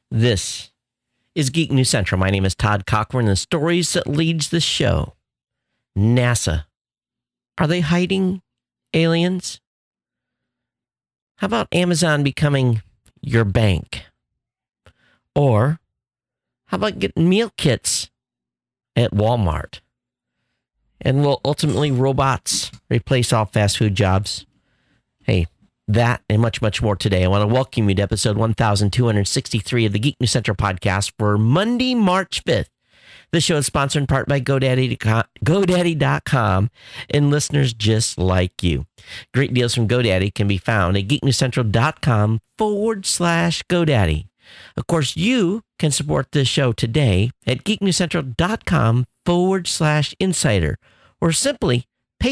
This is Geek News Central. My name is Todd Cochran, and the stories that leads the show. NASA. Are they hiding aliens? How about Amazon becoming your bank? Or how about getting meal kits at Walmart? And will ultimately robots replace all fast food jobs? Hey, that and much, much more today. I want to welcome you to episode 1263 of the Geek News Central podcast for Monday, March 5th. This show is sponsored in part by GoDaddy.com and listeners just like you. Great deals from GoDaddy can be found at geeknewscentral.com/GoDaddy. Of course, you can support this show today at geeknewscentral.com/insider or simply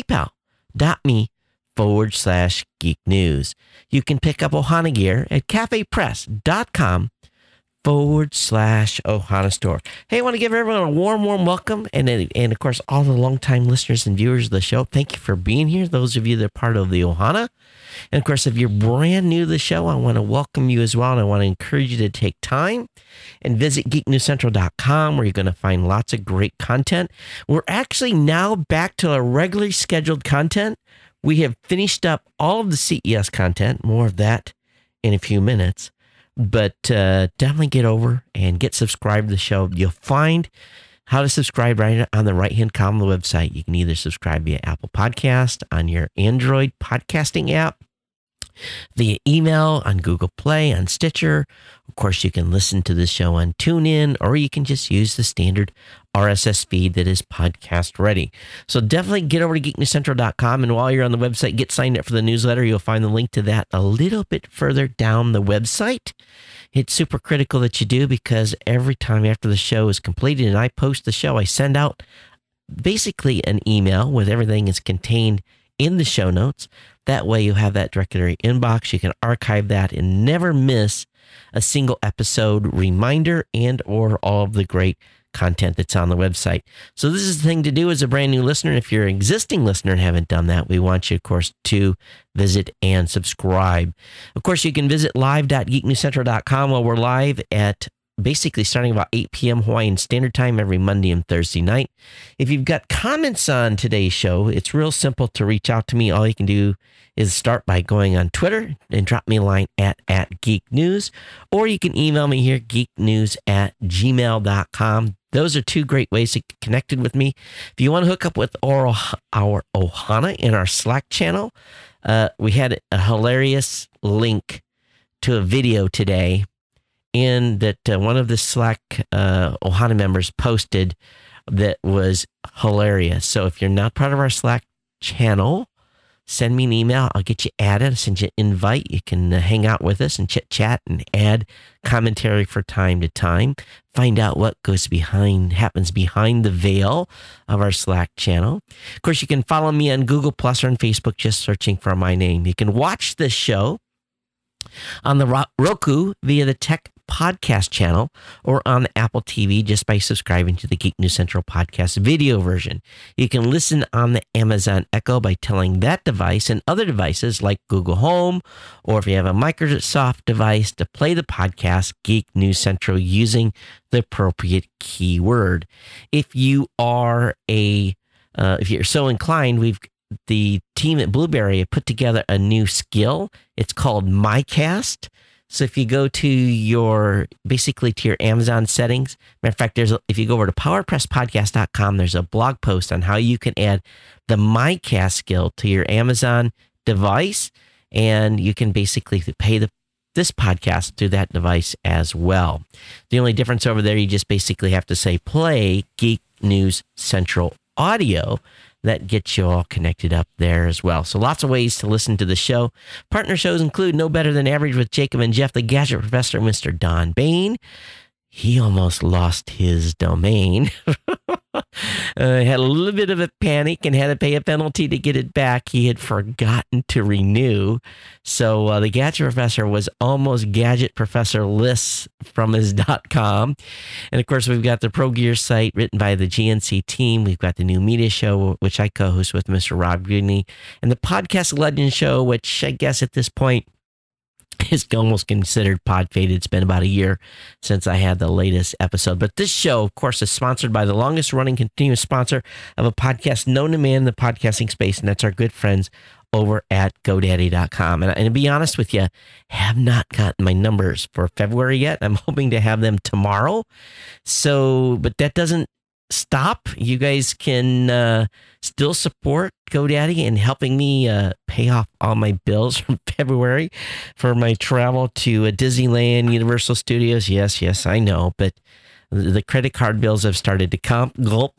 paypal.me/geek news. You can pick up Ohana gear at cafepress.com/Ohana store. Hey, I want to give everyone a warm welcome. And of course, all the longtime listeners and viewers of the show, thank you for being here. Those of you that are part of the Ohana. And of course, if you're brand new to the show, I want to welcome you as well. And I want to encourage you to take time and visit geeknewscentral.com, where you're going to find lots of great content. We're actually now back to our regularly scheduled content. We have finished up all of the CES content, more of that in a few minutes. But definitely get over and get subscribed to the show. You'll find how to subscribe right on the right-hand column of the website. You can either subscribe via Apple Podcast on your Android podcasting app, via email on Google Play, on Stitcher. Of course, you can listen to the show on TuneIn, or you can just use the standard RSS feed that is podcast ready. So definitely get over to geeknewscentral.com, and while you're on the website, get signed up for the newsletter. You'll find the link to that a little bit further down the website. It's super critical that you do, because every time after the show is completed and I post the show, I send out basically an email with everything that's contained in the show notes. That way you have that directly in your inbox. You can archive that and never miss a single episode reminder and or all of the great content that's on the website. So this is the thing to do as a brand new listener. If you're an existing listener and haven't done that, we want you, of course, to visit and subscribe. Of course, you can visit live.geeknewscentral.com while we're live at basically starting about 8 p.m. Hawaiian Standard Time every Monday and Thursday night. If you've got comments on today's show, it's real simple to reach out to me. All you can do is start by going on Twitter and drop me a line at Geek News, or you can email me here, geeknews@gmail.com. Those are two great ways to get connected with me. If you want to hook up with our Ohana in our Slack channel, we had a hilarious link to a video today in that one of the Slack Ohana members posted that was hilarious. So if you're not part of our Slack channel, send me an email. I'll get you added. I'll send you an invite. You can hang out with us and chit chat and add commentary from time to time. Find out what happens behind the veil of our Slack channel. Of course, you can follow me on Google Plus or on Facebook, just searching for my name. You can watch this show on the Roku via the Tech Podcast channel, or on the Apple TV just by subscribing to the Geek News Central podcast video version. You can listen on the Amazon Echo by telling that device and other devices like Google Home, or if you have a Microsoft device, to play the podcast Geek News Central using the appropriate keyword. If you are if you're so inclined, the team at Blueberry put together a new skill. It's called MyCast. So if you go to your Amazon settings, matter of fact, if you go over to PowerPressPodcast.com, there's a blog post on how you can add the MyCast skill to your Amazon device, and you can basically pay this podcast through that device as well. The only difference over there, you just basically have to say play Geek News Central audio. That gets you all connected up there as well. So lots of ways to listen to the show. Partner shows include No Better Than Average with Jacob and Jeff, the Gadget Professor, Mr. Don Bain. He almost lost his domain. Had a little bit of a panic and had to pay a penalty to get it back. He had forgotten to renew. So the Gadget Professor was almost Gadget Professor Lists from his .com. And of course, we've got the Pro Gear site written by the GNC team. We've got the New Media Show, which I co-host with Mr. Rob Greeney, and the Podcast Legend Show, which I guess at this point is almost considered pod faded. It's been about a year since I had the latest episode. But this show, of course, is sponsored by the longest running continuous sponsor of a podcast known to man in the podcasting space, and that's our good friends over at GoDaddy.com. And to be honest with you, have not gotten my numbers for February yet. I'm hoping to have them tomorrow. So, but that doesn't stop. You guys can still support GoDaddy in helping me pay off all my bills from February for my travel to Disneyland, Universal Studios. Yes, I know, but the credit card bills have started to gulp.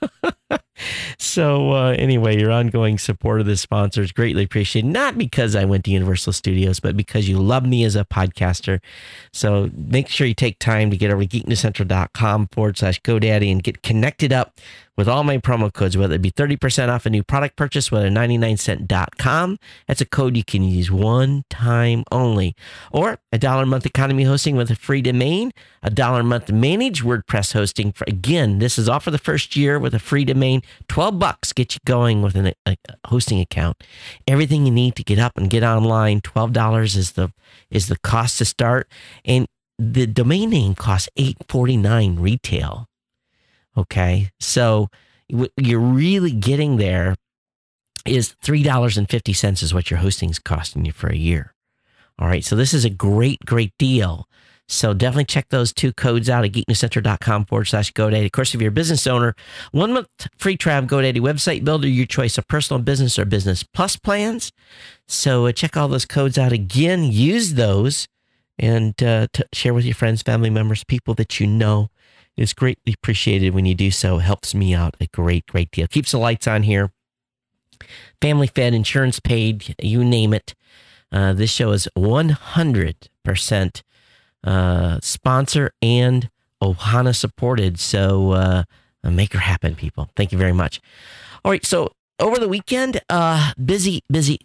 So anyway, your ongoing support of this sponsor is greatly appreciated, not because I went to Universal Studios, but because you love me as a podcaster. So make sure you take time to get over to geeknewscentral.com/GoDaddy and get connected up with all my promo codes, whether it be 30% off a new product purchase, whether 99cent.com. That's a code you can use one time only. Or $1 a month economy hosting with a free domain, $1 a month managed WordPress hosting. Again, this is all for the first year with a free domain. $12 get you going with a hosting account. Everything you need to get up and get online. $12 is the cost to start. And the domain name costs $8.49 retail. Okay, so you're really getting there is $3.50 is what your hosting's costing you for a year. All right, so this is a great deal. So definitely check those two codes out at geeknewscentral.com/GoDaddy. Of course, if you're a business owner, 1 month free trial GoDaddy website builder, your choice of personal business or business plus plans. So check all those codes out again. Use those and to share with your friends, family members, people that you know. It's greatly appreciated when you do so. It helps me out a great deal. Keeps the lights on here. Family fed, insurance paid, you name it. This show is 100% sponsor and Ohana supported. So make her happen, people. Thank you very much. All right, so over the weekend, busy.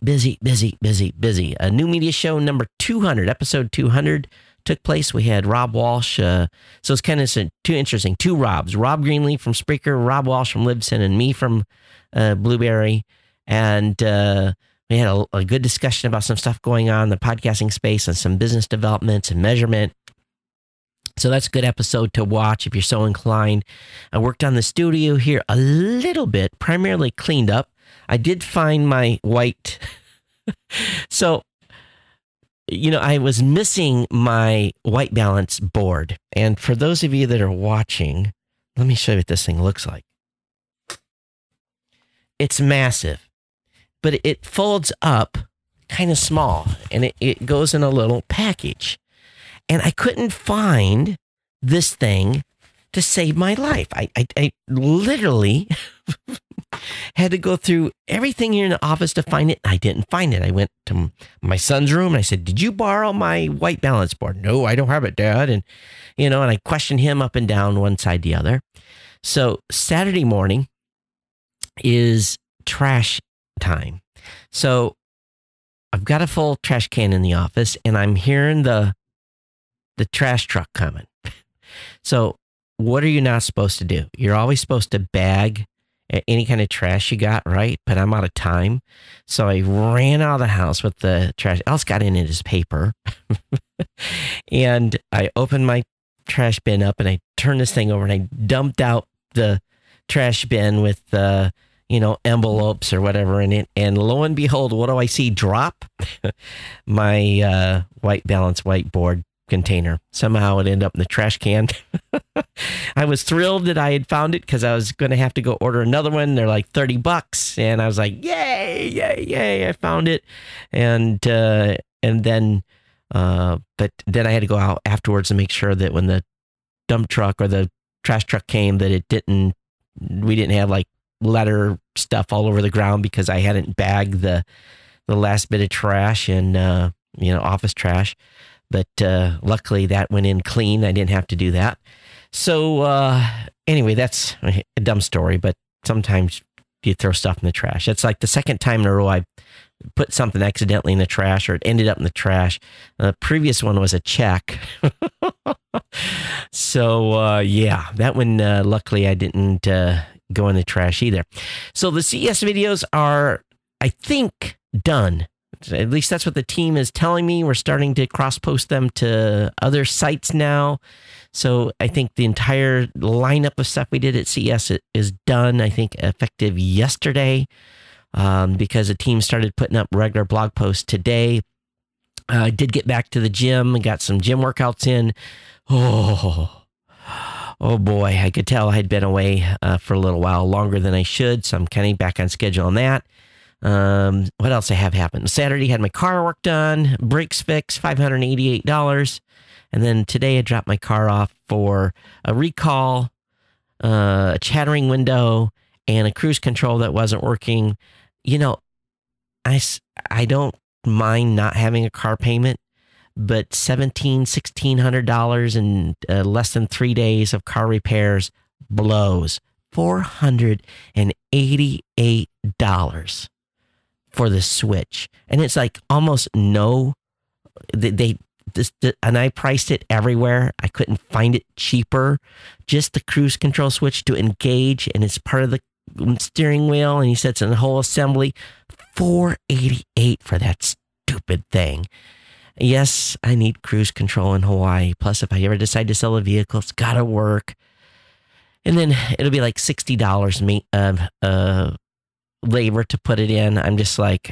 A new media show number 200, episode 200. Took place. We had Rob Walsh. So it's kind of too interesting. Two Robs. Rob Greenlee from Spreaker, Rob Walsh from Libsyn, and me from Blueberry. And we had a good discussion about some stuff going on in the podcasting space and some business developments and measurement. So that's a good episode to watch if you're so inclined. I worked on the studio here a little bit, primarily cleaned up. I did find my white. So, I was missing my white balance board. And for those of you that are watching, let me show you what this thing looks like. It's massive, but it folds up kind of small, and it goes in a little package. And I couldn't find this thing to save my life. I literally had to go through everything here in the office to find it. I didn't find it. I went to my son's room and I said, "Did you borrow my white balance board?" "No, I don't have it, Dad." And, and I questioned him up and down, one side, the other. So Saturday morning is trash time. So I've got a full trash can in the office and I'm hearing the trash truck coming. So what are you not supposed to do? You're always supposed to bag any kind of trash you got, right? But I'm out of time. So I ran out of the house with the trash. All it's got in it is paper. And I opened my trash bin up and I turned this thing over and I dumped out the trash bin with envelopes or whatever in it. And lo and behold, what do I see drop? My white balance whiteboard container. Somehow it ended up in the trash can. I was thrilled that I had found it because I was going to have to go order another one. They're like $30. And I was like, yay, I found it. And then, but then I had to go out afterwards and make sure that when the dump truck or the trash truck came, that we didn't have like letter stuff all over the ground because I hadn't bagged the last bit of trash and, office trash. But luckily that went in clean. I didn't have to do that. So anyway, that's a dumb story, but sometimes you throw stuff in the trash. It's like the second time in a row I put something accidentally in the trash or it ended up in the trash. The previous one was a check. So yeah, that one luckily I didn't go in the trash either. So the CES videos are, I think, done. at least that's what the team is telling me. We're starting to cross-post them to other sites now. So I think the entire lineup of stuff we did at CES is done, I think, effective yesterday, because the team started putting up regular blog posts today. I did get back to the gym and got some gym workouts in. Oh boy, I could tell I had been away for a little while, longer than I should. So I'm kind of back on schedule on that. What else I have happened? Saturday had my car work done, brakes fixed, $588. And then today I dropped my car off for a recall, a chattering window, and a cruise control that wasn't working. You know, I don't mind not having a car payment, but $1,600 in less than 3 days of car repairs blows. $488 for the switch. And it's like almost no, and I priced it everywhere. I couldn't find it cheaper. Just the cruise control switch to engage, and it's part of the steering wheel, and he said it's in the whole assembly. $488 for that stupid thing. Yes, I need cruise control in Hawaii. Plus, if I ever decide to sell a vehicle, it's got to work. And then it'll be like $60 labor to put it in. I'm just like,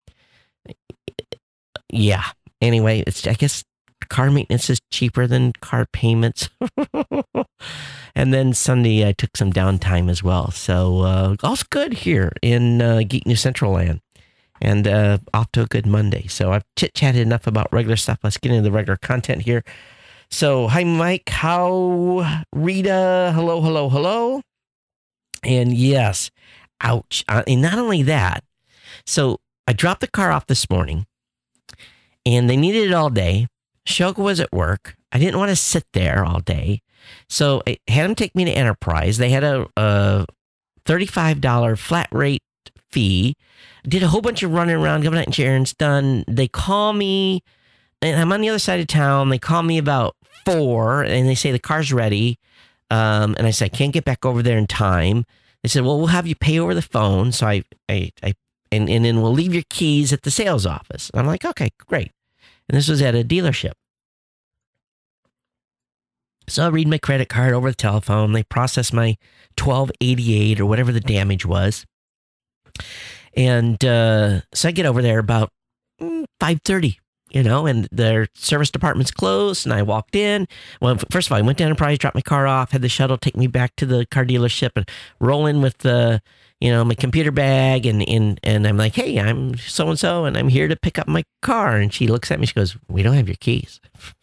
yeah. Anyway, I guess car maintenance is cheaper than car payments. And then Sunday, I took some downtime as well. So all's good here in Geek News Central Land. And off to a good Monday. So I've chit-chatted enough about regular stuff. Let's get into the regular content here. So, hi, Mike. How? Rita. Hello, hello, hello. And yes, ouch. And not only that, so I dropped the car off this morning, and they needed it all day. Shoka was at work. I didn't want to sit there all day. So I had them take me to Enterprise. They had a $35 flat rate fee. Did a whole bunch of running around, getting insurance done. They call me, and I'm on the other side of town. They call me about 4, and they say the car's ready. And I said, I can't get back over there in time. They said, well, we'll have you pay over the phone. So and then we'll leave your keys at the sales office. I'm like, okay, great. And this was at a dealership. So I read my credit card over the telephone. They process my $1,288 or whatever the damage was. And so I get over there about 5:30, and their service department's closed. And I walked in. Well, first of all, I went to Enterprise, dropped my car off, had the shuttle take me back to the car dealership, and roll in with my computer bag. And I'm like, hey, I'm so-and-so, and I'm here to pick up my car. And she looks at me. She goes, we don't have your keys.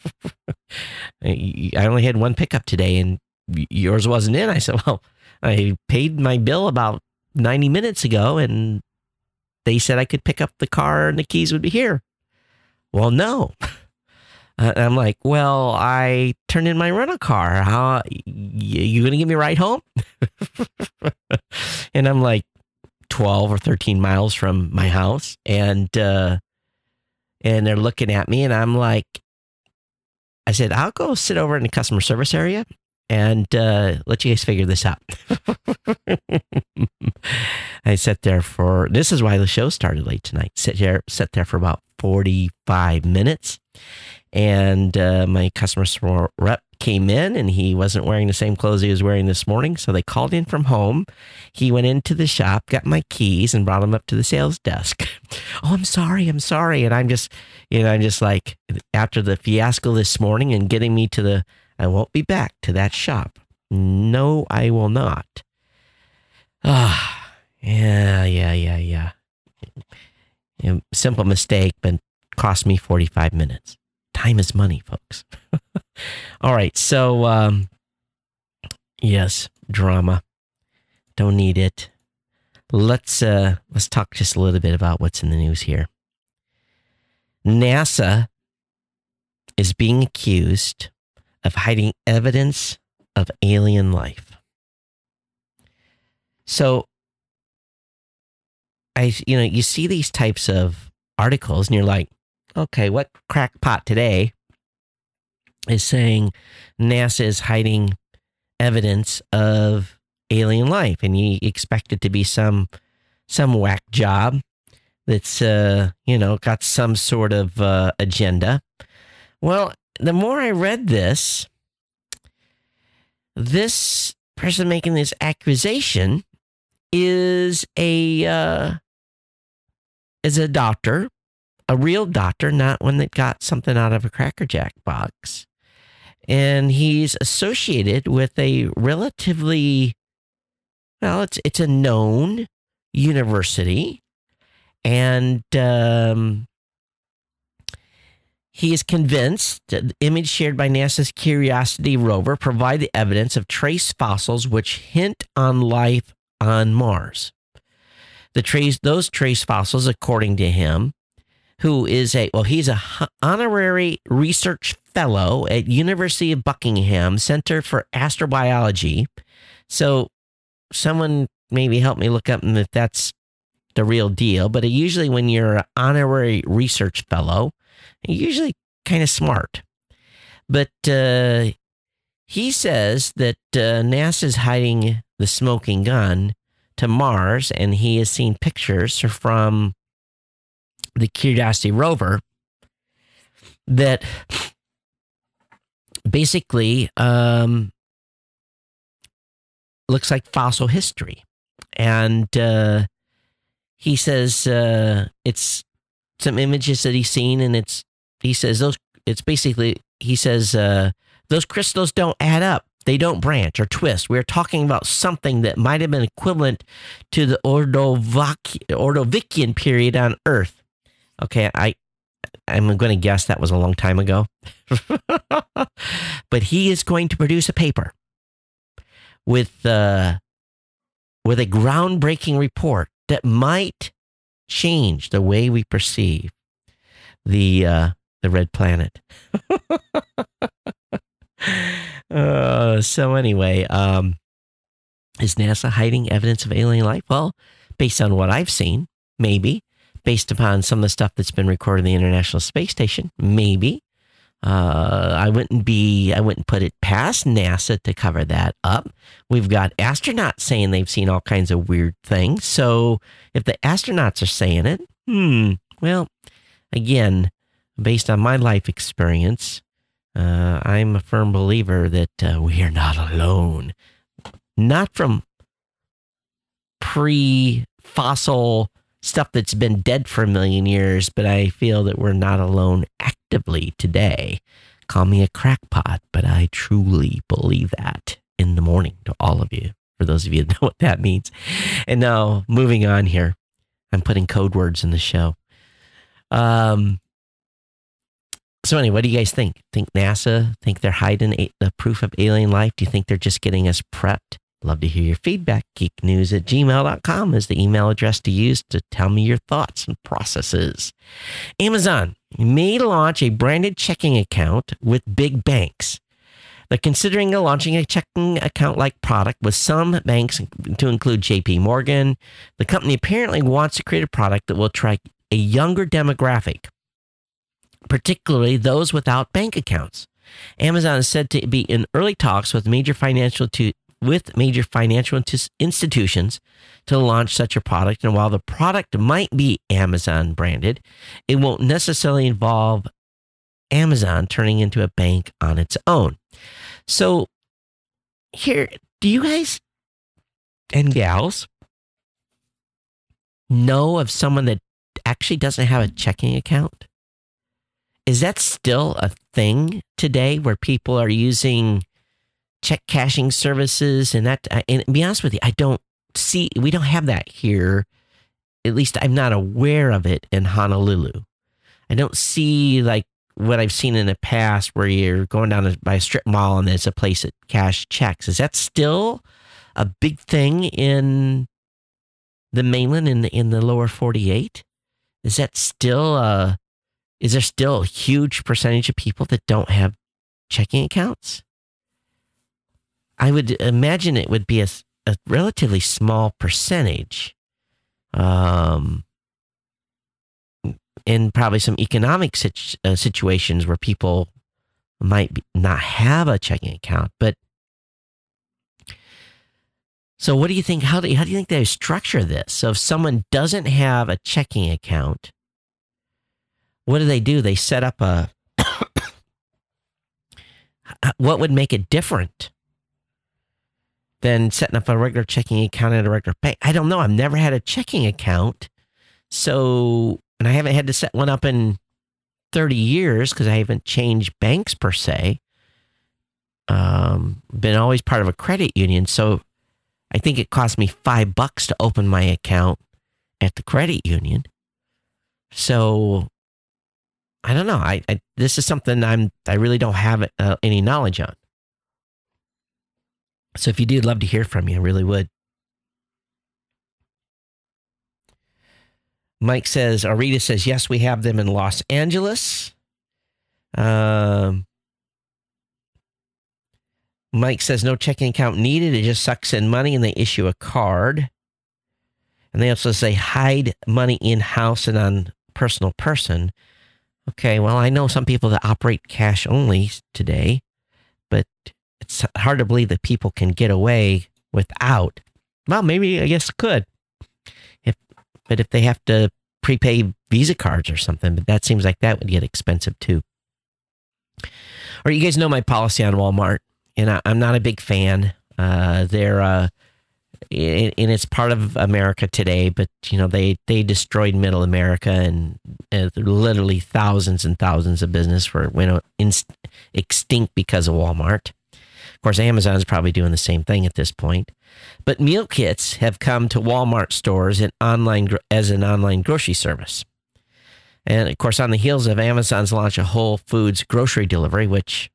I only had one pickup today, and yours wasn't in. I said, well, I paid my bill about 90 minutes ago, and they said I could pick up the car and the keys would be here. Well, no. I'm like, well, I turned in my rental car. How you going to give me a ride home? And I'm like 12 or 13 miles from my house. And they're looking at me, and I'm like, I said, I'll go sit over in the customer service area and let you guys figure this out. I sat there this is why the show started late tonight. Sat there for about 45 minutes. And my customer rep came in, and he wasn't wearing the same clothes he was wearing this morning. So they called in from home. He went into the shop, got my keys, and brought them up to the sales desk. Oh, I'm sorry. And I'm just like, after the fiasco this morning and getting me to I won't be back to that shop. No, I will not. Yeah. Simple mistake, but cost me 45 minutes. Time is money, folks. All right. So, yes, drama. Don't need it. Let's talk just a little bit about what's in the news here. NASA is being accused of hiding evidence of alien life. So, you see these types of articles, and you're like, okay, what crackpot today is saying NASA is hiding evidence of alien life, and you expect it to be some whack job. that's, got some sort of agenda. Well, the more I read this person making this accusation is a doctor, a real doctor, not one that got something out of a Cracker Jack box. And he's associated with a relatively, it's a known university. And he is convinced that the image shared by NASA's Curiosity rover provide the evidence of trace fossils which hint on life on Mars. Those trace fossils, according to him, he's a honorary research fellow at University of Buckingham Center for Astrobiology. So someone maybe help me look up if that's the real deal. But usually when you're an honorary research fellow, you're usually kind of smart. But he says that NASA's hiding the smoking gun to Mars, and he has seen pictures from the Curiosity rover that basically looks like fossil history. And he says it's some images that he's seen, and those crystals don't add up. They don't branch or twist. We're talking about something that might have been equivalent to the Ordovician period on Earth. Okay, I'm going to guess that was a long time ago. But he is going to produce a paper with a groundbreaking report that might change the way we perceive the red planet. So anyway, is NASA hiding evidence of alien life? Well, based on what I've seen, maybe. Based upon some of the stuff that's been recorded in the International Space Station, maybe. I wouldn't put it past NASA to cover that up. We've got astronauts saying they've seen all kinds of weird things. So if the astronauts are saying it, well, again, based on my life experience, I'm a firm believer that we are not alone. Not from pre-fossil stuff that's been dead for a million years, but I feel that we're not alone actively today. Call me a crackpot, but I truly believe that in the morning to all of you, for those of you that know what that means. And now, moving on here, I'm putting code words in the show. So anyway, what do you guys think? Think they're hiding the proof of alien life? Do you think they're just getting us prepped? Love to hear your feedback. geeknews@gmail.com is the email address to use to tell me your thoughts and processes. Amazon may launch a branded checking account with big banks. They're considering launching a checking account-like product with some banks, to include JP Morgan. The company apparently wants to create a product that will attract a younger demographic, particularly those without bank accounts. Amazon is said to be in early talks with major financial institutions to launch such a product. And while the product might be Amazon branded, it won't necessarily involve Amazon turning into a bank on its own. So here, do you guys and gals know of someone that actually doesn't have a checking account? Is that still a thing today where people are using check cashing services and that? And to be honest with you, we don't have that here. At least I'm not aware of it in Honolulu. I don't see like what I've seen in the past where you're going down by a strip mall and there's a place that cash checks. Is that still a big thing in the mainland, in the lower 48? Is there still a huge percentage of people that don't have checking accounts? I would imagine it would be a relatively small percentage, in probably some economic situations where people might not have a checking account. But So what do you think? How do you think they structure this? So if someone doesn't have a checking account, what do? They set up a, what would make it different than setting up a regular checking account at a regular bank? I don't know. I've never had a checking account. So, and I haven't had to set one up in 30 years because I haven't changed banks per se. Been always part of a credit union. So I think it cost me $5 to open my account at the credit union. So I don't know. I this is something I really don't have any knowledge on. So if you do, I'd love to hear from you. I really would. Mike says, or Rita says, yes, we have them in Los Angeles. Mike says, no checking account needed. It just sucks in money and they issue a card. And they also say, hide money in-house and on personal person. Okay, well, I know some people that operate cash only today, but it's hard to believe that people can get away without. Well, maybe, I guess, could. But if they have to prepay Visa cards or something, but that seems like that would get expensive too. Or you guys know my policy on Walmart, and I'm not a big fan. They're and it's part of America today, but you know they destroyed Middle America, and literally thousands and thousands of business went extinct because of Walmart. Of course, Amazon's probably doing the same thing at this point. But meal kits have come to Walmart stores as an online grocery service. And of course, on the heels of Amazon's launch of Whole Foods grocery delivery, which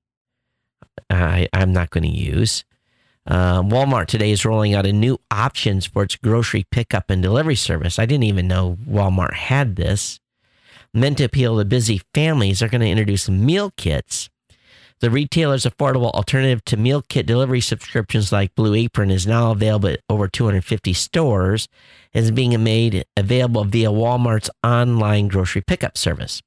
I'm not going to use, Walmart today is rolling out a new options for its grocery pickup and delivery service. I didn't even know Walmart had this. Meant to appeal to busy families, they're going to introduce meal kits. The retailer's affordable alternative to meal kit delivery subscriptions like Blue Apron is now available at over 250 stores and is being made available via Walmart's online grocery pickup service.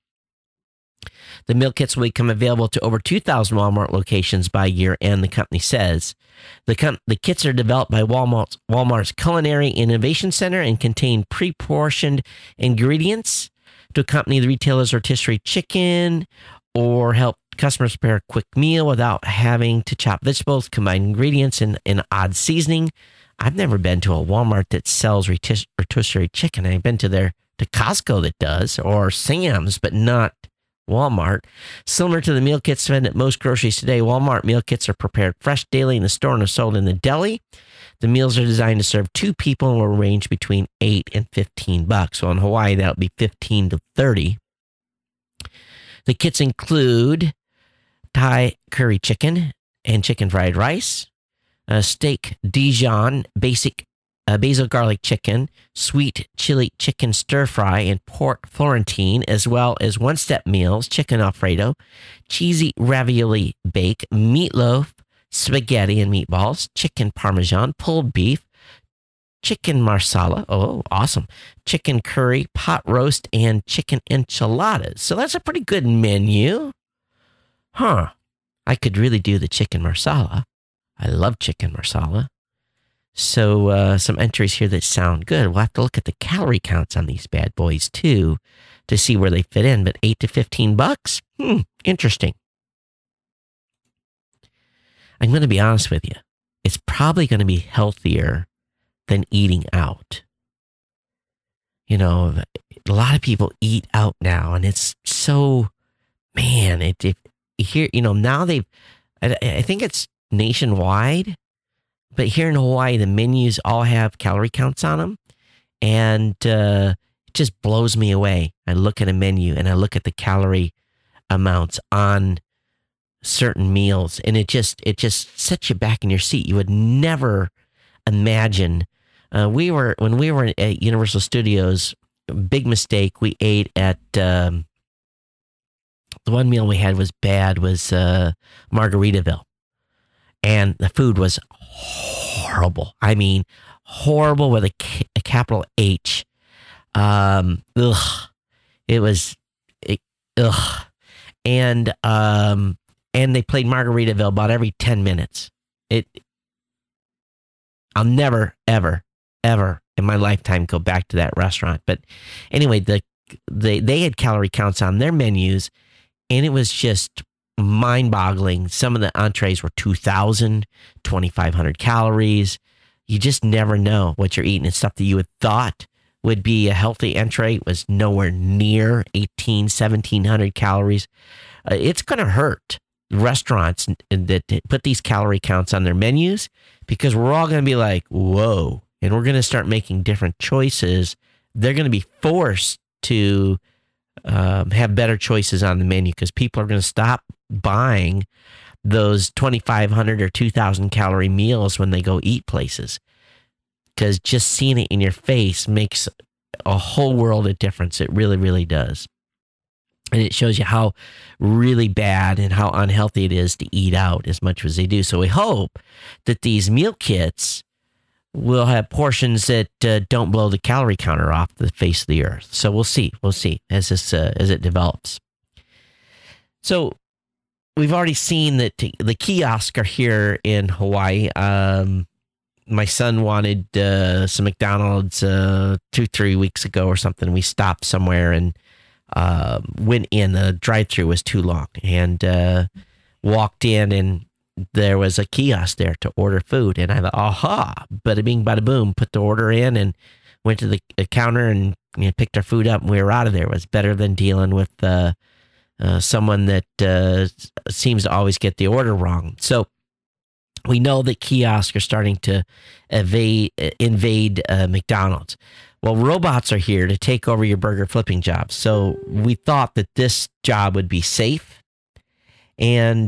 The meal kits will become available to over 2,000 Walmart locations by year end, the company says. The kits are developed by Walmart's Culinary Innovation Center and contain pre-portioned ingredients to accompany the retailer's rotisserie chicken or help customers prepare a quick meal without having to chop vegetables, combine ingredients, and odd seasoning. I've never been to a Walmart that sells rotisserie chicken. I've been to Costco that does, or Sam's, but not Walmart. Similar to the meal kits found at most groceries today, Walmart meal kits are prepared fresh daily in the store and are sold in the deli. The meals are designed to serve 2 people and will range between $8 and $15. So in Hawaii, that would be $15 to $30. The kits include Thai curry chicken and chicken fried rice, steak Dijon, basic basil garlic chicken, sweet chili chicken stir fry, and pork Florentine, as well as one-step meals, chicken Alfredo, cheesy ravioli bake, meatloaf, spaghetti and meatballs, chicken parmesan, pulled beef, chicken marsala, oh, awesome, chicken curry, pot roast, and chicken enchiladas. So that's a pretty good menu. Huh. I could really do the chicken marsala. I love chicken marsala. So some entries here that sound good. We'll have to look at the calorie counts on these bad boys too to see where they fit in. But $8 to $15? Interesting. I'm going to be honest with you. It's probably going to be healthier than eating out. You know, a lot of people eat out now, and it's so, man, here, you know, now I think it's nationwide, but here in Hawaii, the menus all have calorie counts on them, and it just blows me away. I look at a menu and I look at the calorie amounts on certain meals, and it just sets you back in your seat. You would never imagine. When we were at Universal Studios, big mistake. We ate at the one meal we had was bad, was Margaritaville, and the food was horrible. I mean, horrible with a capital H. It was, and they played Margaritaville about every 10 minutes. I'll never, ever, ever in my lifetime go back to that restaurant. But anyway, they had calorie counts on their menus, and it was just mind-boggling. Some of the entrees were 2,000, 2,500 calories. You just never know what you're eating. And stuff that you would thought would be a healthy entree was nowhere near 1,700 calories. It's going to hurt restaurants that put these calorie counts on their menus, because we're all going to be like, whoa, and we're going to start making different choices. They're going to be forced to have better choices on the menu, because people are going to stop buying those 2,500 or 2,000 calorie meals when they go eat places, because just seeing it in your face makes a whole world of difference. It really, really does. And it shows you how really bad and how unhealthy it is to eat out as much as they do. So we hope that these meal kits will have portions that don't blow the calorie counter off the face of the earth. So we'll see. We'll see as it develops. So we've already seen that the kiosks are here in Hawaii. My son wanted some McDonald's 2-3 weeks ago or something. We stopped somewhere and went in. The drive-thru was too long, and walked in, and there was a kiosk there to order food. And I thought, aha, bada bing, bada boom, put the order in and went to the counter and picked our food up, and we were out of there. It was better than dealing with someone that seems to always get the order wrong. So we know that kiosks are starting to invade McDonald's. Well, robots are here to take over your burger flipping jobs. So we thought that this job would be safe, and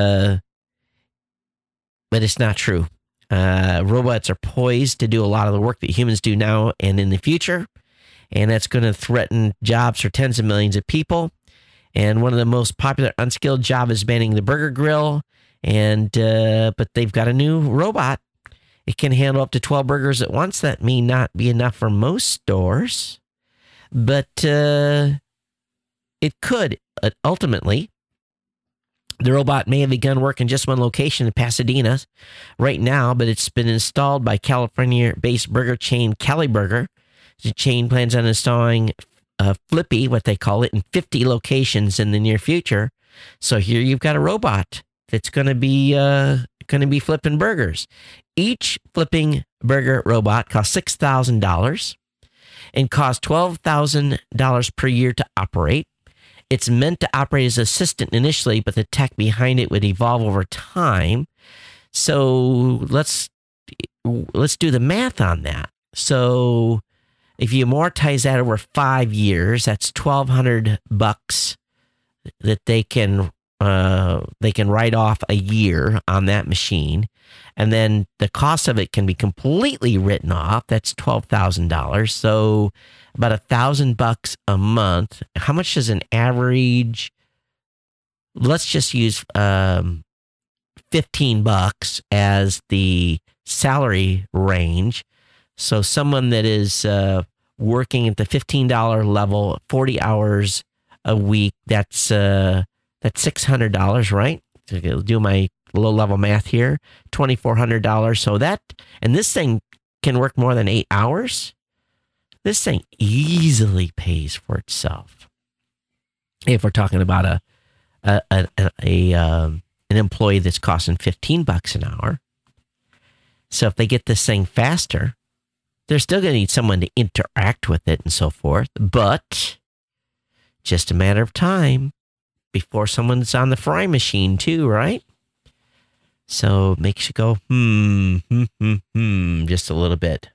but it's not true. Robots are poised to do a lot of the work that humans do now and in the future, and that's going to threaten jobs for tens of millions of people. And one of the most popular unskilled jobs is manning the burger grill, and but they've got a new robot. It can handle up to 12 burgers at once. That may not be enough for most stores, but it could ultimately. The robot may have begun work in just one location in Pasadena right now, but it's been installed by California-based burger chain Cali Burger. The chain plans on installing Flippy, what they call it, in 50 locations in the near future. So here you've got a robot that's going to be flipping burgers. Each flipping burger robot costs $6,000 and costs $12,000 per year to operate. It's meant to operate as an assistant initially, but the tech behind it would evolve over time. So let's do the math on that. So if you amortize that over 5 years, that's $1,200 that they can write off a year on that machine. And then the cost of it can be completely written off. That's $12,000. So about $1,000 a month. How much does an average? Let's just use $15 as the salary range. So someone that is working at the $15 level, 40 hours a week, that's $600, right? So I'll do my low-level math here, $2,400. So that, and this thing can work more than 8 hours. This thing easily pays for itself. If we're talking about an employee that's costing $15 an hour. So if they get this thing faster, they're still going to need someone to interact with it and so forth, but just a matter of time before someone's on the frying machine too, right? So it makes you go, just a little bit.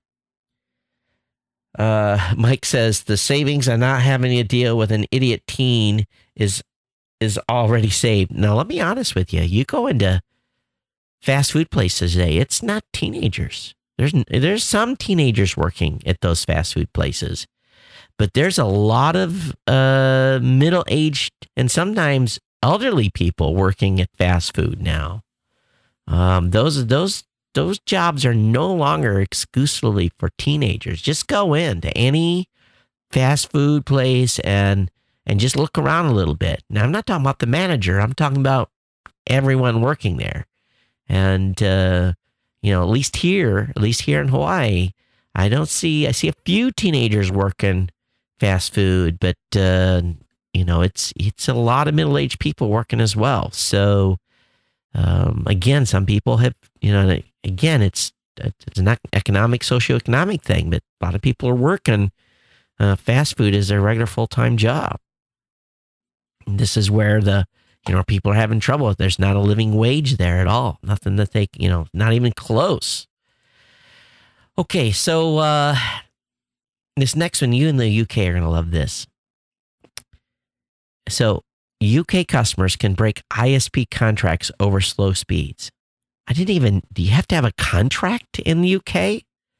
Mike says the savings on not having to deal with an idiot teen is already saved. Now, let me be honest with you. You go into fast food places today, it's not teenagers. There's some teenagers working at those fast food places, but there's a lot of middle-aged and sometimes elderly people working at fast food now. Those jobs are no longer exclusively for teenagers. Just go into any fast food place and just look around a little bit. Now, I'm not talking about the manager. I'm talking about everyone working there. And, at least here in Hawaii, I see a few teenagers working fast food, but it's a lot of middle-aged people working as well. So again, some people have, again, it's an economic, socioeconomic thing, but a lot of people are working fast food as their regular full-time job. And this is where people are having trouble. There's not a living wage there at all. Nothing that they, not even close. Okay, so this next one, you in the UK are going to love this. So UK customers can break ISP contracts over slow speeds. Do you have to have a contract in the UK?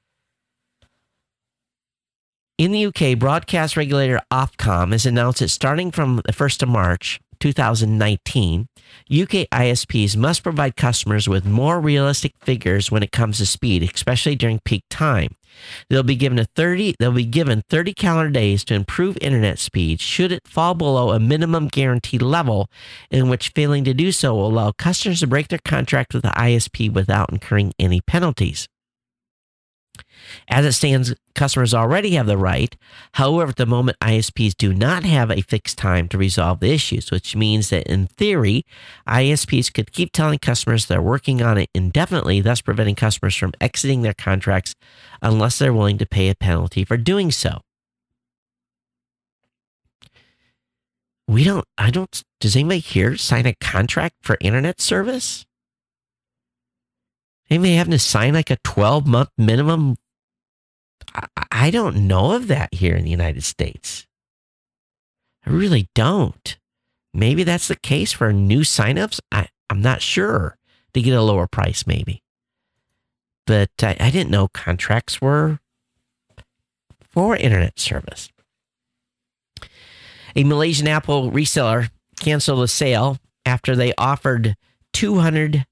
In the UK, broadcast regulator Ofcom has announced that starting from the 1st of March 2019, UK ISPs must provide customers with more realistic figures when it comes to speed, especially during peak time. They'll be given 30 calendar days to improve internet speed should it fall below a minimum guarantee level, in which failing to do so will allow customers to break their contract with the ISP without incurring any penalties. As it stands, customers already have the right. However, at the moment, ISPs do not have a fixed time to resolve the issues, which means that in theory, ISPs could keep telling customers they're working on it indefinitely, thus preventing customers from exiting their contracts unless they're willing to pay a penalty for doing so. Does anybody here sign a contract for internet service? Anybody having to sign like a 12-month minimum? I don't know of that here in the United States. I really don't. Maybe that's the case for new signups. I'm not sure, to get a lower price maybe. But I didn't know contracts were for internet service. A Malaysian Apple reseller canceled a sale after they offered 200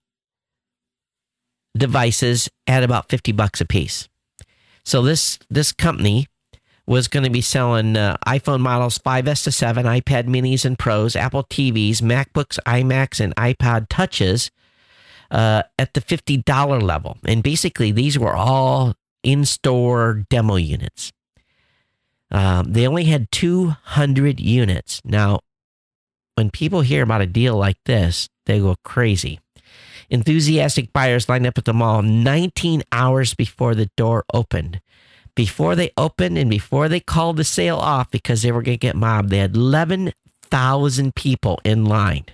devices at about $50 a piece. So this company was going to be selling iPhone models 5S to 7, iPad minis and Pros, Apple TVs, MacBooks, iMacs, and iPod Touches at the $50 level. And basically, these were all in-store demo units. They only had 200 units. Now, when people hear about a deal like this, they go crazy. Enthusiastic buyers lined up at the mall 19 hours before the door opened. Before they opened and before they called the sale off because they were going to get mobbed, they had 11,000 people in line.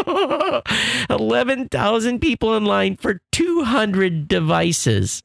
11,000 people in line for 200 devices.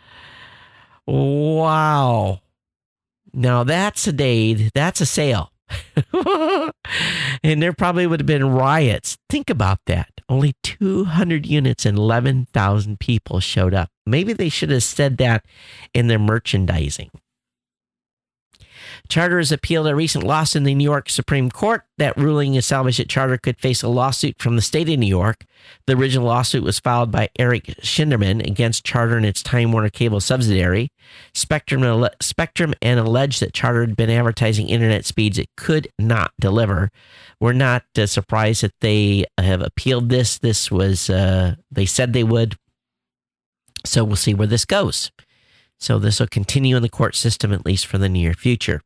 Wow. Now that's a sale. And there probably would have been riots. Think about that. Only 200 units and 11,000 people showed up. Maybe they should have said that in their merchandising. Charter has appealed a recent loss in the New York Supreme Court. That ruling established that Charter could face a lawsuit from the state of New York. The original lawsuit was filed by Eric Schinderman against Charter and its Time Warner Cable subsidiary, Spectrum, and alleged that Charter had been advertising internet speeds it could not deliver. We're not surprised that they have appealed this. This was, they said they would. So we'll see where this goes. So this will continue in the court system, at least for the near future.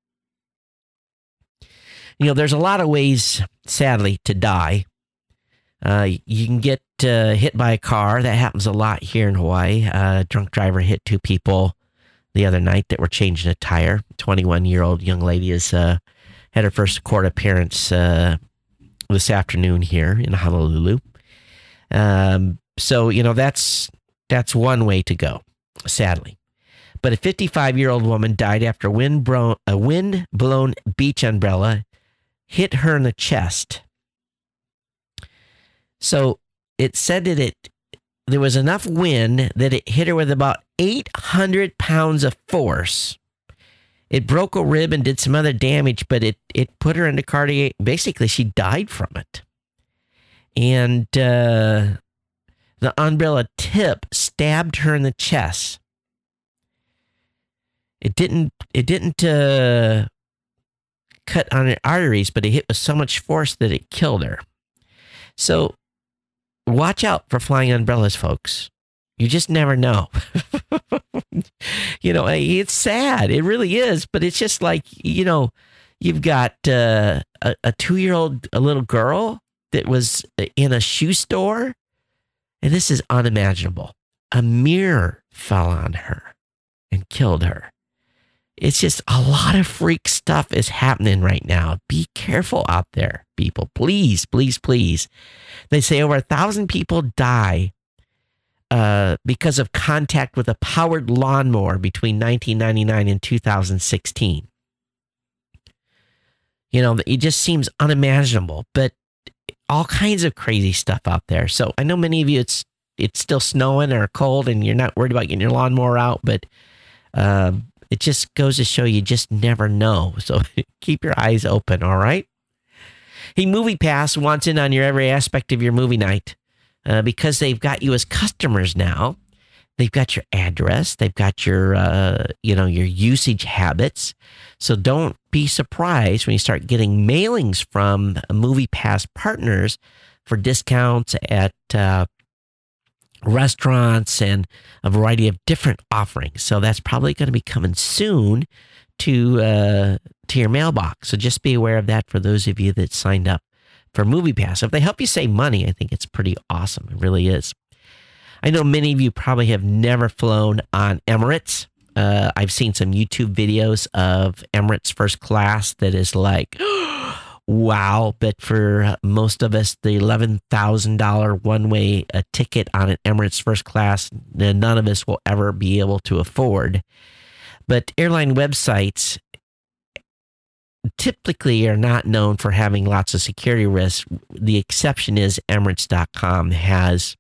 There's a lot of ways, sadly, to die. You can get hit by a car. That happens a lot here in Hawaii. A drunk driver hit 2 people the other night that were changing a tire. 21-year-old young lady has had her first court appearance this afternoon here in Honolulu. So, that's one way to go, sadly. But a 55-year-old woman died after a wind-blown beach umbrella hit her in the chest. So it said that there was enough wind that it hit her with about 800 pounds of force. It broke a rib and did some other damage, but it put her into cardiac. Basically, she died from it. And the umbrella tip stabbed her in the chest. It didn't cut on her arteries, but it hit with so much force that it killed her. So watch out for flying umbrellas, folks. You just never know. It's sad. It really is. But it's just like, you've got a 2-year-old, a little girl that was in a shoe store. And this is unimaginable. A mirror fell on her and killed her. It's just a lot of freak stuff is happening right now. Be careful out there, people. Please, please, please. They say over 1,000 people die because of contact with a powered lawnmower between 1999 and 2016. It just seems unimaginable, but all kinds of crazy stuff out there. So I know many of you, it's still snowing or cold and you're not worried about getting your lawnmower out, but it just goes to show you just never know. So keep your eyes open, all right? Hey, MoviePass wants in on your every aspect of your movie night because they've got you as customers now. They've got your address. They've got your, your usage habits. So don't be surprised when you start getting mailings from MoviePass partners for discounts at restaurants and a variety of different offerings. So that's probably going to be coming soon to your mailbox. So just be aware of that for those of you that signed up for MoviePass. If they help you save money, I think it's pretty awesome. It really is. I know many of you probably have never flown on Emirates. I've seen some YouTube videos of Emirates first class that is like, wow. But for most of us, the $11,000 one-way ticket on an Emirates first class, none of us will ever be able to afford. But airline websites typically are not known for having lots of security risks. The exception is Emirates.com has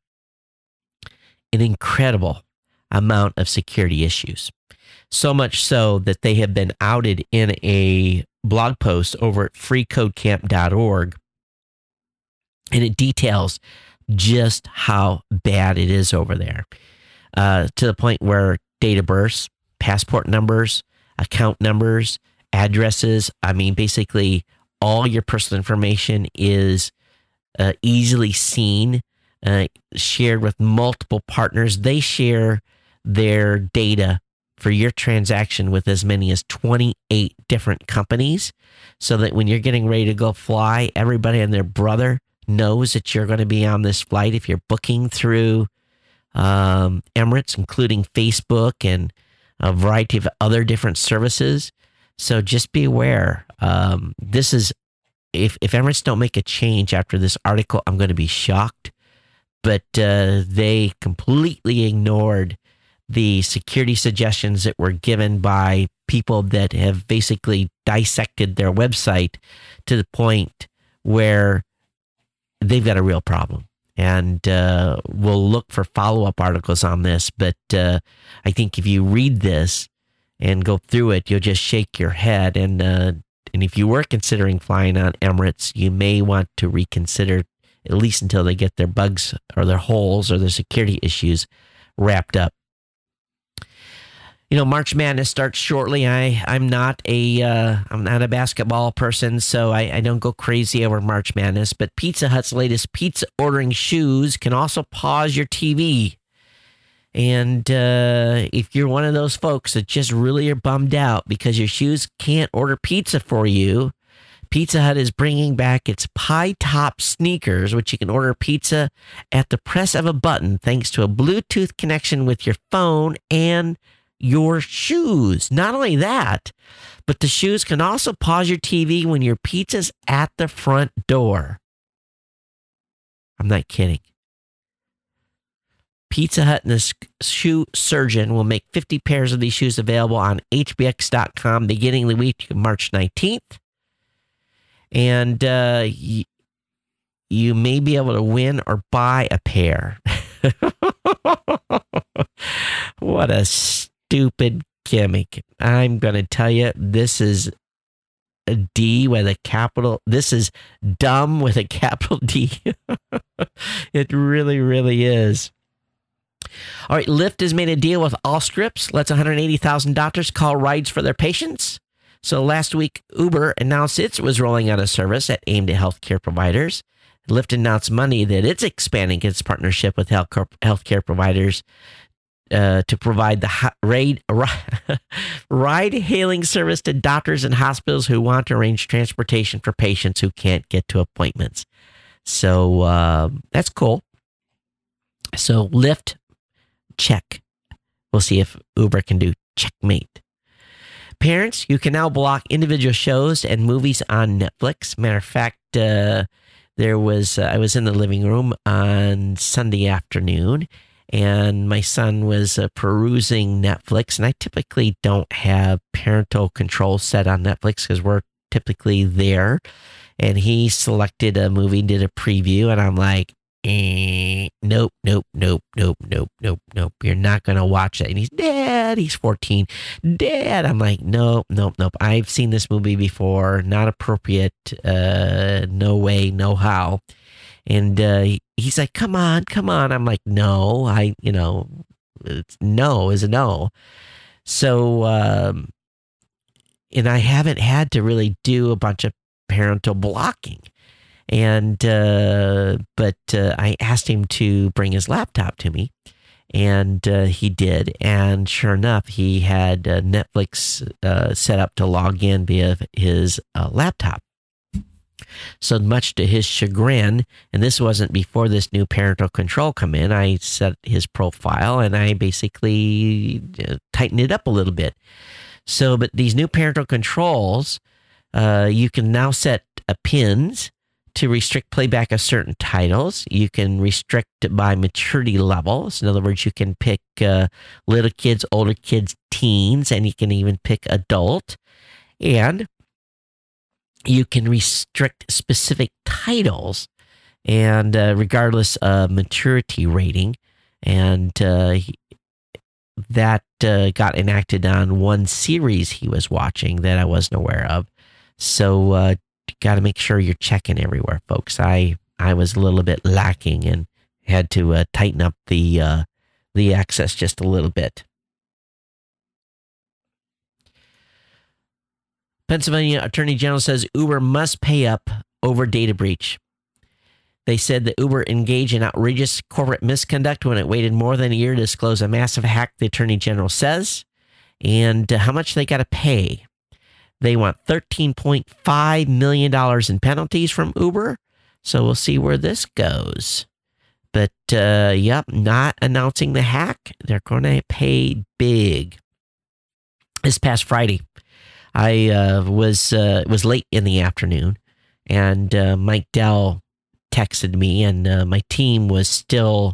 an incredible amount of security issues. So much so that they have been outed in a blog post over at freecodecamp.org. And it details just how bad it is over there. To the point where date of births, passport numbers, account numbers, addresses, basically all your personal information is easily seen, shared with multiple partners. They share their data for your transaction with as many as 28 different companies, so that when you're getting ready to go fly, everybody and their brother knows that you're going to be on this flight. If you're booking through Emirates, including Facebook and a variety of other different services. So just be aware. This is, if Emirates don't make a change after this article, I'm going to be shocked. But they completely ignored the security suggestions that were given by people that have basically dissected their website to the point where they've got a real problem. And we'll look for follow-up articles on this. But I think if you read this and go through it, you'll just shake your head. And if you were considering flying on Emirates, you may want to reconsider, at least until they get their bugs or their holes or their security issues wrapped up. March Madness starts shortly. I'm not a basketball person, so I don't go crazy over March Madness. But Pizza Hut's latest pizza ordering shoes can also pause your TV. And if you're one of those folks that just really are bummed out because your shoes can't order pizza for you, Pizza Hut is bringing back its Pie Top sneakers, which you can order pizza at the press of a button thanks to a Bluetooth connection with your phone and your shoes. Not only that, but the shoes can also pause your TV when your pizza's at the front door. I'm not kidding. Pizza Hut and the shoe surgeon will make 50 pairs of these shoes available on hbx.com beginning the week of March 19th. And you may be able to win or buy a pair. What a stupid gimmick. I'm going to tell you, this is a D with a capital. This is dumb with a capital D. It really, really is. All right, Lyft has made a deal with Allscripts, lets 180,000 doctors call rides for their patients. So last week, Uber announced it was rolling out a service that aimed at healthcare providers. Lyft announced Monday that it's expanding its partnership with healthcare providers to provide the ride-hailing service to doctors and hospitals who want to arrange transportation for patients who can't get to appointments. So that's cool. So Lyft, check. We'll see if Uber can do checkmate. Parents, you can now block individual shows and movies on Netflix. Matter of fact, I was in the living room on Sunday afternoon, and my son was perusing Netflix, and I typically don't have parental control set on Netflix because we're typically there, and he selected a movie, did a preview, and I'm like, nope. You're not going to watch that. And he's 14. Dad, I'm like, nope. I've seen this movie before. Not appropriate. No way, no how. And he's like, come on. I'm like, no, no is a no. So, and I haven't had to really do a bunch of parental blocking. And, but I asked him to bring his laptop to me, and he did. And sure enough, he had Netflix set up to log in via his laptop. So much to his chagrin, and this wasn't before this new parental control come in, I set his profile and I basically tightened it up a little bit. So, but these new parental controls, you can now set pins to restrict playback of certain titles. You can restrict by maturity levels. In other words, you can pick little kids, older kids, teens, and you can even pick adult. And you can restrict specific titles, and regardless of maturity rating. And that got enacted on one series he was watching that I wasn't aware of. So got to make sure you're checking everywhere, folks. I was a little bit lacking and had to tighten up the access just a little bit. Pennsylvania Attorney General says Uber must pay up over data breach. They said that Uber engaged in outrageous corporate misconduct when it waited more than a year to disclose a massive hack, the Attorney General says, and how much they got to pay. They want $13.5 million in penalties from Uber, so we'll see where this goes. But, not announcing the hack. They're going to pay big. This past Friday, I was late in the afternoon, and Mike Dell texted me, and my team was still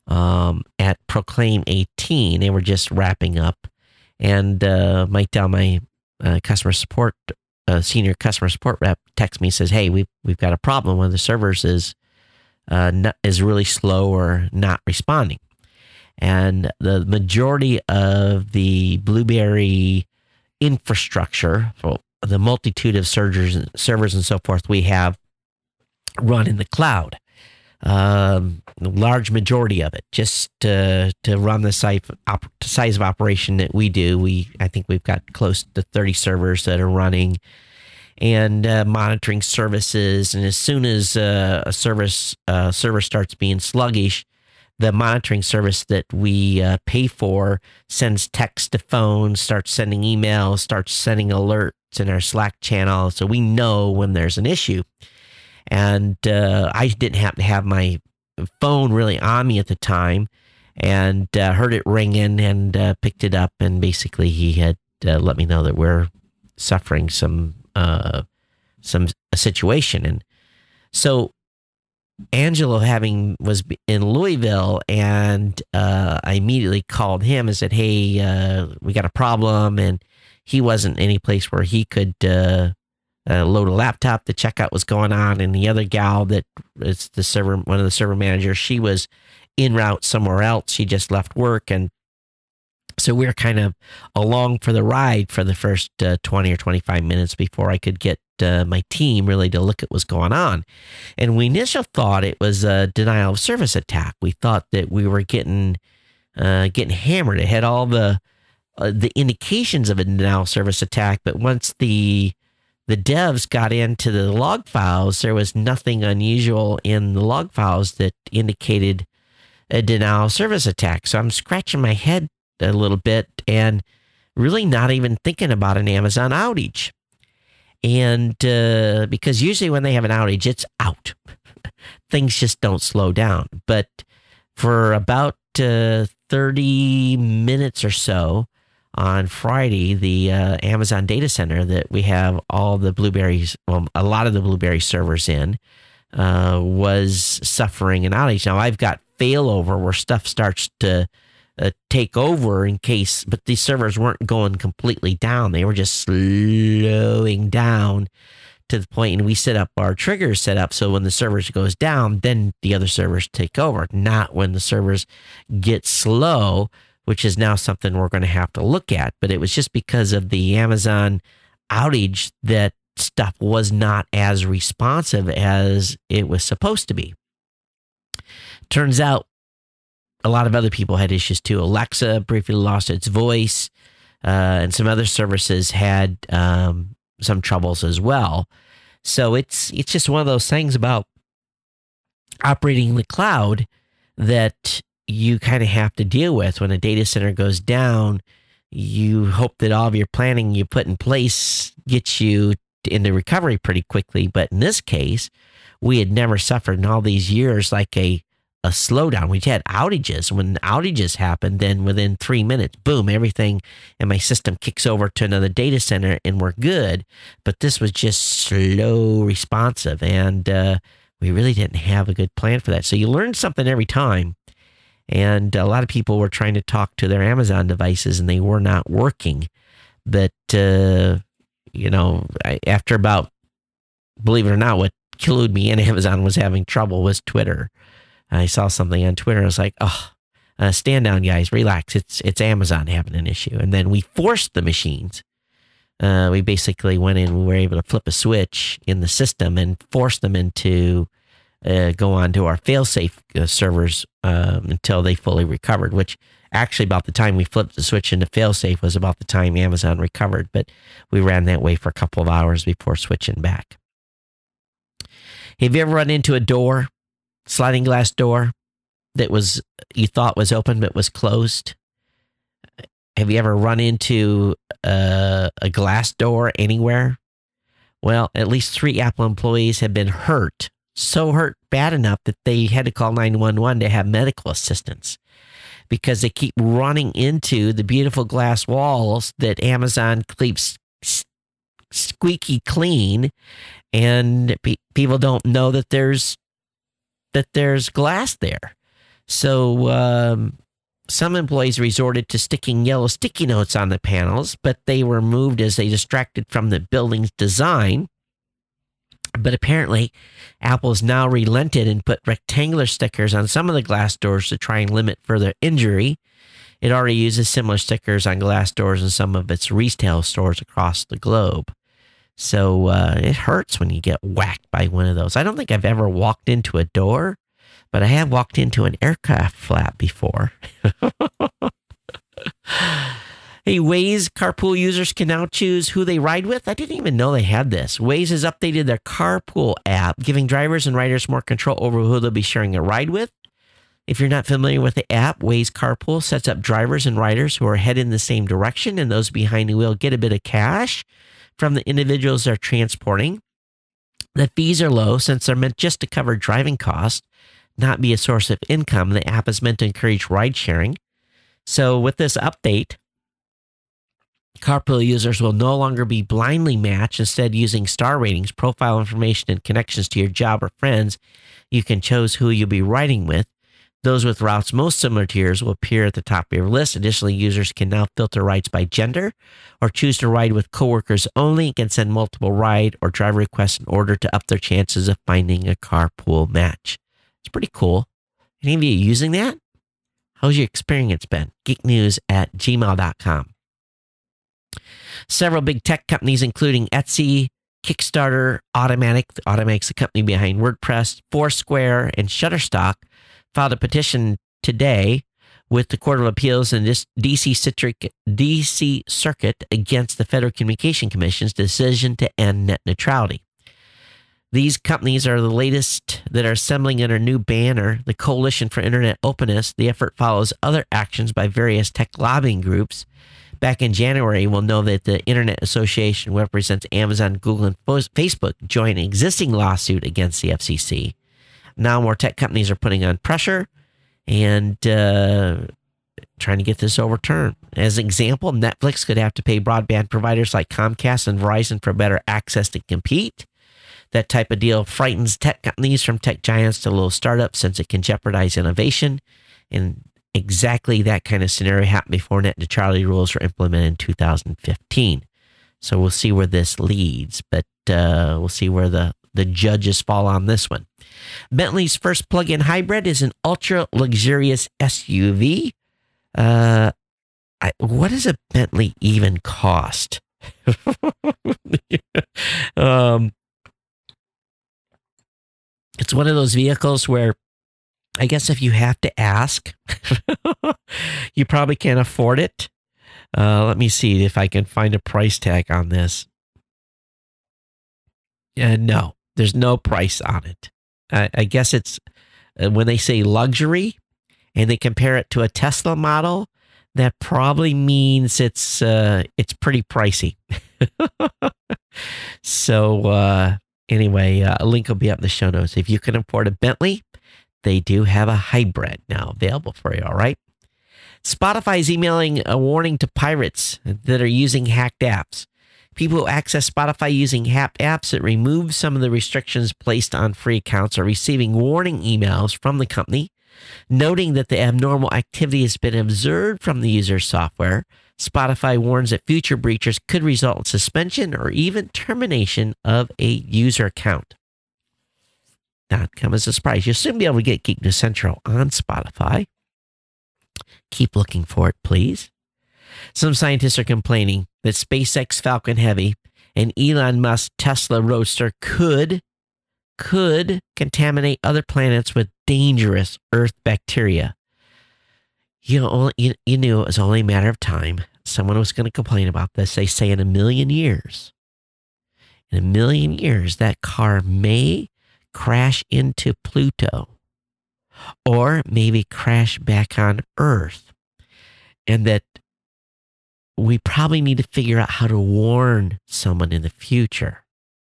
at Proclaim 18. They were just wrapping up, and Mike Dell, my customer support senior customer support rep, texts me, says, "Hey, we've got a problem. One of the servers is really slow or not responding," and the majority of the Blueberry infrastructure, for the multitude of servers and so forth we have, run in the cloud. The large majority of it, just to run the size of operation that we do, I think we've got close to 30 servers that are running and monitoring services. And as soon as a server starts being sluggish, the monitoring service that we pay for sends text to phones, starts sending emails, starts sending alerts in our Slack channel, so we know when there's an issue. And I didn't happen to have my phone really on me at the time, and heard it ringing and picked it up, and basically he had let me know that we're suffering some situation. And so Angelo was in Louisville, and I immediately called him and said, "Hey, we got a problem," and he wasn't any place where he could load a laptop to check out what's going on. And the other gal that is one of the server managers, she was en route somewhere else. She just left work. And so we were kind of along for the ride for the first 20 or 25 minutes before I could get my team really to look at what's going on. And we initially thought it was a denial of service attack. We thought that we were getting hammered. It had all the indications of a denial of service attack, but once the the devs got into the log files, there was nothing unusual in the log files that indicated a denial of service attack. So I'm scratching my head a little bit and really not even thinking about an Amazon outage. And because usually when they have an outage, it's out. Things just don't slow down. But for about 30 minutes or so on Friday, the Amazon data center that we have all the Blueberries, well, a lot of the Blueberry servers in, was suffering an outage. Now I've got failover where stuff starts to take over in case, but these servers weren't going completely down. They were just slowing down to the point, and we set up our triggers set up so when the servers goes down, then the other servers take over, not when the servers get slow, which is now something we're going to have to look at. But it was just because of the Amazon outage that stuff was not as responsive as it was supposed to be. Turns out a lot of other people had issues too. Alexa briefly lost its voice, and some other services had some troubles as well. So it's just one of those things about operating the cloud that you kind of have to deal with. When a data center goes down, you hope that all of your planning you put in place gets you into recovery pretty quickly. But in this case, we had never suffered in all these years like a slowdown. We had outages. When outages happen, then within 3 minutes, boom, everything in my system kicks over to another data center and we're good. But this was just slow responsive, and we really didn't have a good plan for that. So you learn something every time. And a lot of people were trying to talk to their Amazon devices and they were not working. But, after about, believe it or not, what killed me and Amazon was having trouble was Twitter. I saw something on Twitter. I was like, stand down, guys, relax. It's Amazon having an issue. And then we forced the machines. We basically went in, we were able to flip a switch in the system and force them into go on to our failsafe servers until they fully recovered, which actually about the time we flipped the switch into failsafe was about the time Amazon recovered. But we ran that way for a couple of hours before switching back. Have you ever run into a door, sliding glass door that you thought was open but was closed? Have you ever run into a glass door anywhere? Well, at least 3 Apple employees have been hurt, so hurt bad enough that they had to call 911 to have medical assistance because they keep running into the beautiful glass walls that Amazon keeps squeaky clean, and people don't know that there's glass there. So some employees resorted to sticking yellow sticky notes on the panels, but they were removed as they distracted from the building's design. But apparently, Apple's now relented and put rectangular stickers on some of the glass doors to try and limit further injury. It already uses similar stickers on glass doors in some of its retail stores across the globe. So it hurts when you get whacked by one of those. I don't think I've ever walked into a door, but I have walked into an aircraft flap before. Hey, Waze carpool users can now choose who they ride with. I didn't even know they had this. Waze has updated their carpool app, giving drivers and riders more control over who they'll be sharing a ride with. If you're not familiar with the app, Waze Carpool sets up drivers and riders who are headed in the same direction, and those behind the wheel get a bit of cash from the individuals they're transporting. The fees are low since they're meant just to cover driving costs, not be a source of income. The app is meant to encourage ride sharing. So with this update, carpool users will no longer be blindly matched. Instead, using star ratings, profile information, and connections to your job or friends, you can choose who you'll be riding with. Those with routes most similar to yours will appear at the top of your list. Additionally, users can now filter rides by gender or choose to ride with coworkers only and can send multiple ride or drive requests in order to up their chances of finding a carpool match. It's pretty cool. Any of you using that? How's your experience been? geeknews@gmail.com. Several big tech companies, including Etsy, Kickstarter, Automatic's the company behind WordPress, Foursquare, and Shutterstock, filed a petition today with the Court of Appeals and this DC Circuit against the Federal Communication Commission's decision to end net neutrality. These companies are the latest that are assembling under a new banner, the Coalition for Internet Openness. The effort follows other actions by various tech lobbying groups. Back in January, we'll know that the Internet Association represents Amazon, Google, and Facebook joined an existing lawsuit against the FCC. Now more tech companies are putting on pressure and trying to get this overturned. As an example, Netflix could have to pay broadband providers like Comcast and Verizon for better access to compete. That type of deal frightens tech companies, from tech giants to little startups, since it can jeopardize innovation. And exactly that kind of scenario happened before net neutrality rules were implemented in 2015. So we'll see where this leads, but we'll see where the judges fall on this one. Bentley's first plug-in hybrid is an ultra-luxurious SUV. What does a Bentley even cost? It's one of those vehicles where I guess if you have to ask, you probably can't afford it. Let me see if I can find a price tag on this. No, there's no price on it. I guess it's when they say luxury and they compare it to a Tesla model, that probably means it's pretty pricey. So anyway, a link will be up in the show notes. If you can afford a Bentley, they do have a hybrid now available for you, all right? Spotify is emailing a warning to pirates that are using hacked apps. People who access Spotify using hacked apps that remove some of the restrictions placed on free accounts are receiving warning emails from the company, noting that the abnormal activity has been observed from the user's software. Spotify warns that future breaches could result in suspension or even termination of a user account. Not come as a surprise. You'll soon be able to get Geek News Central on Spotify. Keep looking for it, please. Some scientists are complaining that SpaceX Falcon Heavy and Elon Musk Tesla Roadster could contaminate other planets with dangerous Earth bacteria. You knew it was only a matter of time. Someone was going to complain about this. They say in a million years, that car may crash into Pluto or maybe crash back on Earth. And that we probably need to figure out how to warn someone in the future.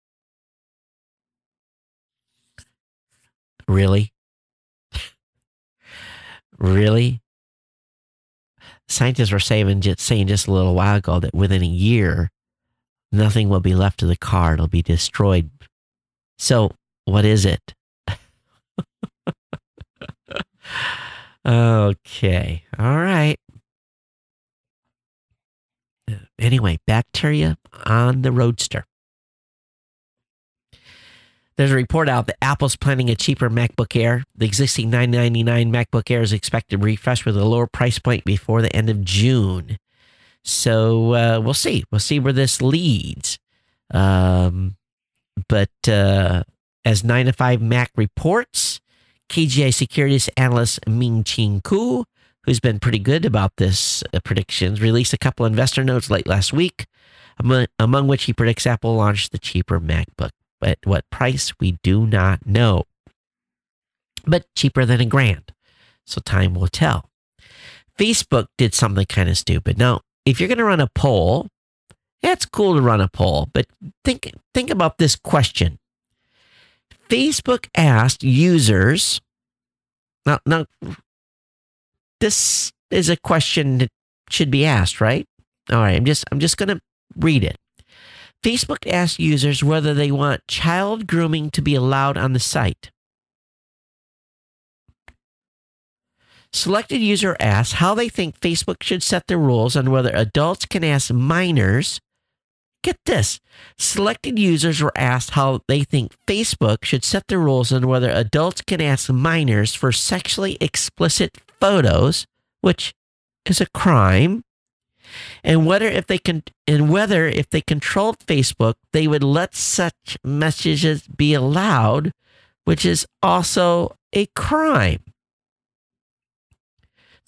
Really? Really? Scientists were saying just a little while ago that within a year, nothing will be left of the car. It'll be destroyed. So what is it? Okay. All right. Anyway, bacteria on the Roadster. There's a report out that Apple's planning a cheaper MacBook Air. The existing $999 MacBook Air is expected to refresh with a lower price point before the end of June. So we'll see. We'll see where this leads. But as 9to5Mac reports, KGI Securities analyst Ming-Chin Kuo, who's been pretty good about this predictions, released a couple investor notes late last week, among which he predicts Apple will launch the cheaper MacBook. At what price, we do not know. But cheaper than $1,000. So time will tell. Facebook did something kind of stupid. Now, if you're going to run a poll, yeah, it's cool to run a poll, but think about this question. Facebook asked users, now this is a question that should be asked, right? All right, I'm just going to read it. Facebook asked users whether they want child grooming to be allowed on the site. Selected user asked how they think Facebook should set the rules on whether adults can ask minors. Get this. Selected users were asked how they think Facebook should set the rules on whether adults can ask minors for sexually explicit photos, which is a crime, and whether if they controlled Facebook, they would let such messages be allowed, which is also a crime.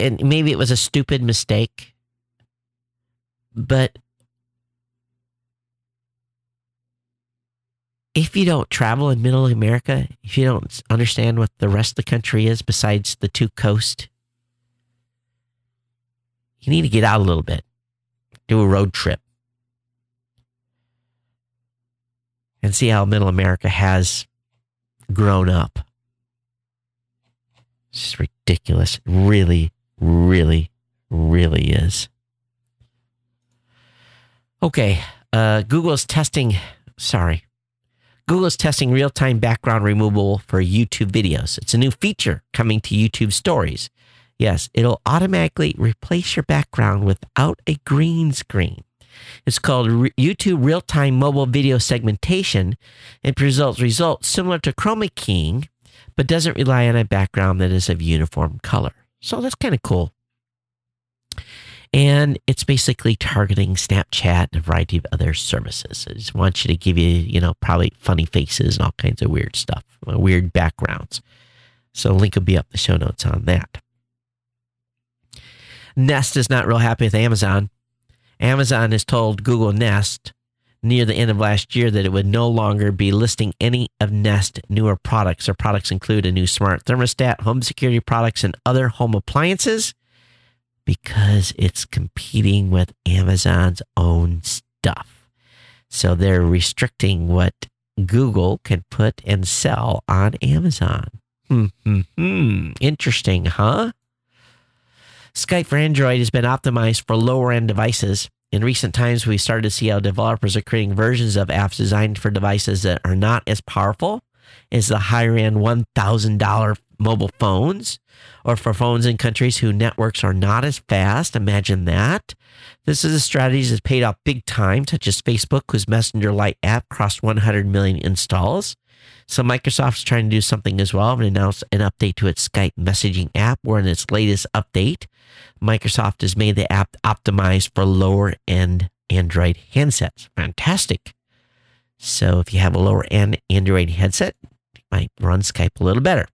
and maybe it was a stupid mistake, but if you don't travel in middle America, if you don't understand what the rest of the country is besides the two coasts, you need to get out a little bit, do a road trip, and see how middle America has grown up. It's just ridiculous. It really, really, really is. Okay, Google is testing real-time background removal for YouTube videos. It's a new feature coming to YouTube Stories. Yes, it'll automatically replace your background without a green screen. It's called YouTube Real-Time Mobile Video Segmentation. It results similar to chroma keying, but doesn't rely on a background that is of uniform color. So that's kind of cool. And it's basically targeting Snapchat and a variety of other services. I just want you to give you, probably funny faces and all kinds of weird stuff, weird backgrounds. So the link will be up in the show notes on that. Nest is not real happy with Amazon. Amazon has told Google Nest near the end of last year that it would no longer be listing any of Nest's newer products. Their products include a new smart thermostat, home security products, and other home appliances, because it's competing with Amazon's own stuff. So they're restricting what Google can put and sell on Amazon. Interesting, huh? Skype for Android has been optimized for lower-end devices. In recent times, we started to see how developers are creating versions of apps designed for devices that are not as powerful as the higher-end $1,000 mobile phones, or for phones in countries whose networks are not as fast. Imagine that. This is a strategy that's paid off big time, such as Facebook, whose Messenger Lite app crossed 100 million installs. So Microsoft's trying to do something as well and announced an update to its Skype messaging app, where in its latest update, Microsoft has made the app optimized for lower-end Android handsets. Fantastic. So if you have a lower-end Android headset, you might run Skype a little better.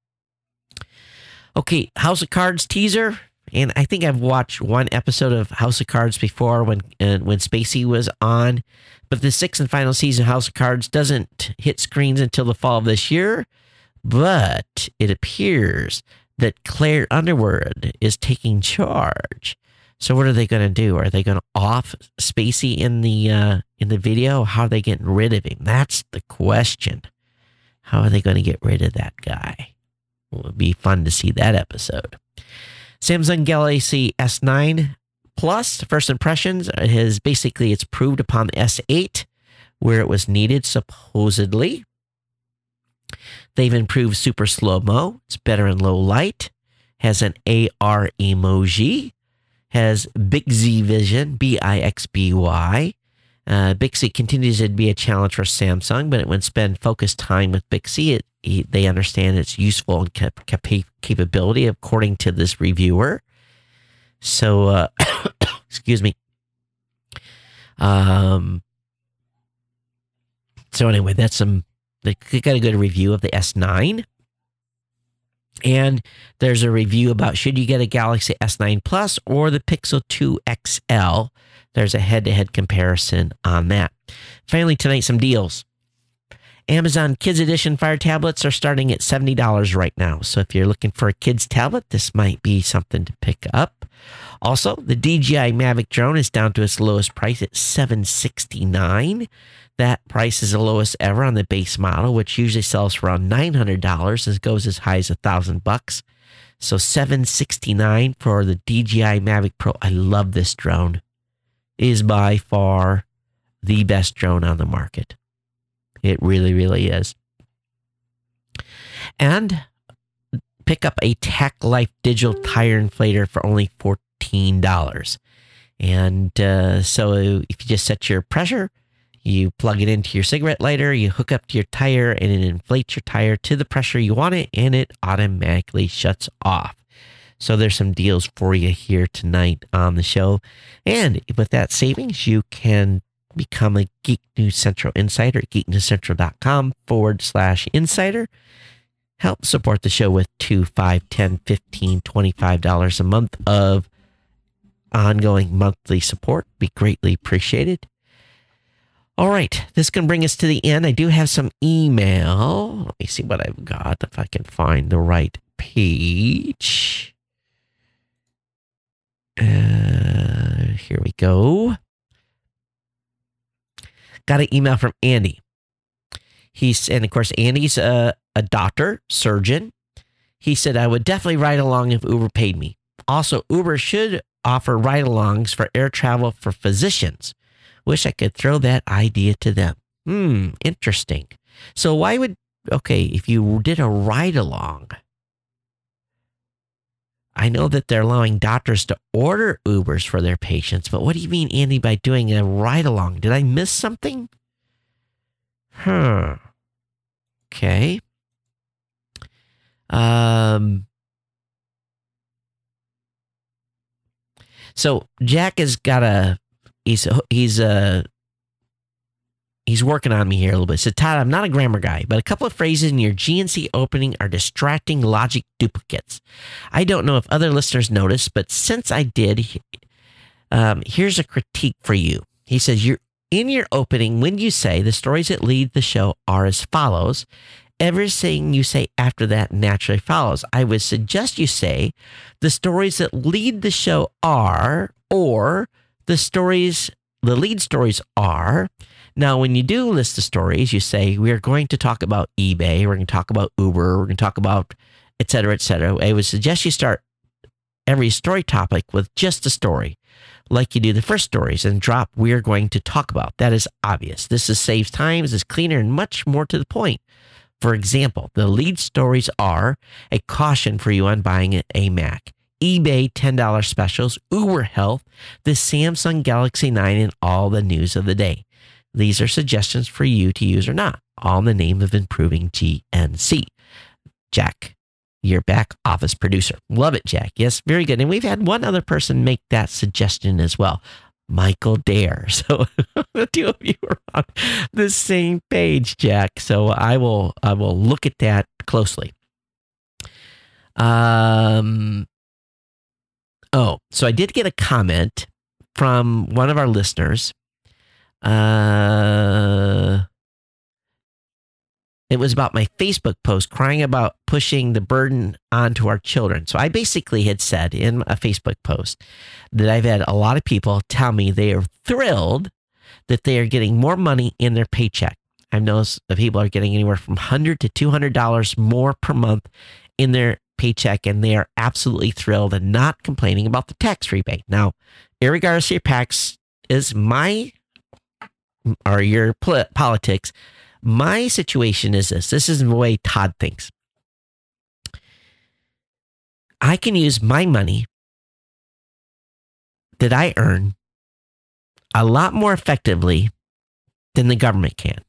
Okay, House of Cards teaser. And I think I've watched one episode of House of Cards before when Spacey was on. But the sixth and final season of House of Cards doesn't hit screens until the fall of this year. But it appears that Claire Underwood is taking charge. So what are they going to do? Are they going to off Spacey in the video? How are they getting rid of him? That's the question. How are they going to get rid of that guy? Well, it'll be fun to see that episode. Samsung Galaxy S9 Plus, first impressions, it's proved upon the S8 where it was needed, supposedly. They've improved super slow-mo. It's better in low light. Has an AR emoji. Has Bixby Vision, Bixby. Bixby continues to be a challenge for Samsung, but when spend focused time with Bixby, they understand its useful and capability, according to this reviewer. So, excuse me. So anyway, they got a good review of the S9. And there's a review about should you get a Galaxy S9 Plus or the Pixel 2 XL. There's a head-to-head comparison on that. Finally, tonight, some deals. Amazon Kids Edition Fire tablets are starting at $70 right now. So if you're looking for a kid's tablet, this might be something to pick up. Also, the DJI Mavic drone is down to its lowest price at $769. That price is the lowest ever on the base model, which usually sells for around $900 and goes as high as $1,000. So $769 for the DJI Mavic Pro. I love this drone. It is by far the best drone on the market. It really, really is. And pick up a Tech Life digital tire inflator for only $14. And so if you just set your pressure, you plug it into your cigarette lighter, you hook up to your tire, and it inflates your tire to the pressure you want it, and it automatically shuts off. So there's some deals for you here tonight on the show. And with that savings, you can become a Geek News Central insider at geeknewscentral.com/insider. help support the show with $2, $5, $10, $15, $25 a month of ongoing monthly support. Be greatly appreciated. All right, this can bring us to the end. I do have some email. Let me see what I've got, if I can find the right page. Here we go. Got an email from Andy. And of course, Andy's a doctor, surgeon. He said, I would definitely ride along if Uber paid me. Also, Uber should offer ride-alongs for air travel for physicians. Wish I could throw that idea to them. Interesting. So if you did a ride-along, I know that they're allowing doctors to order Ubers for their patients, but what do you mean, Andy, by doing a ride-along? Did I miss something? Okay. So Jack has got he's working on me here a little bit. So Todd, I'm not a grammar guy, but a couple of phrases in your GNC opening are distracting logic duplicates. I don't know if other listeners noticed, but since I did, here's a critique for you. He says, in your opening, when you say the stories that lead the show are as follows, everything you say after that naturally follows. I would suggest you say the stories that lead the show are, or the lead stories are. Now, when you do list the stories, you say, we're going to talk about eBay, we're going to talk about Uber, we're going to talk about et cetera, et cetera. I would suggest you start every story topic with just a story, like you do the first stories, and drop we're going to talk about. That is obvious. This saves time, is cleaner, and much more to the point. For example, the lead stories are a caution for you on buying a Mac, eBay $10 specials, Uber Health, the Samsung Galaxy 9, and all the news of the day. These are suggestions for you to use or not, all in the name of improving GNC. Jack, your back office producer. Love it, Jack. Yes, very good. And we've had one other person make that suggestion as well, Michael Dare. So the two of you are on the same page, Jack. So I will look at that closely. So I did get a comment from one of our listeners. It was about my Facebook post crying about pushing the burden onto our children. So I basically had said in a Facebook post that I've had a lot of people tell me they are thrilled that they are getting more money in their paycheck. I've noticed that people are getting anywhere from $100 to $200 more per month in their paycheck, and they are absolutely thrilled and not complaining about the tax rebate. Now, irregardless of your tax is your politics, my situation is this. This is the way Todd thinks. I can use my money that I earn a lot more effectively than the government can.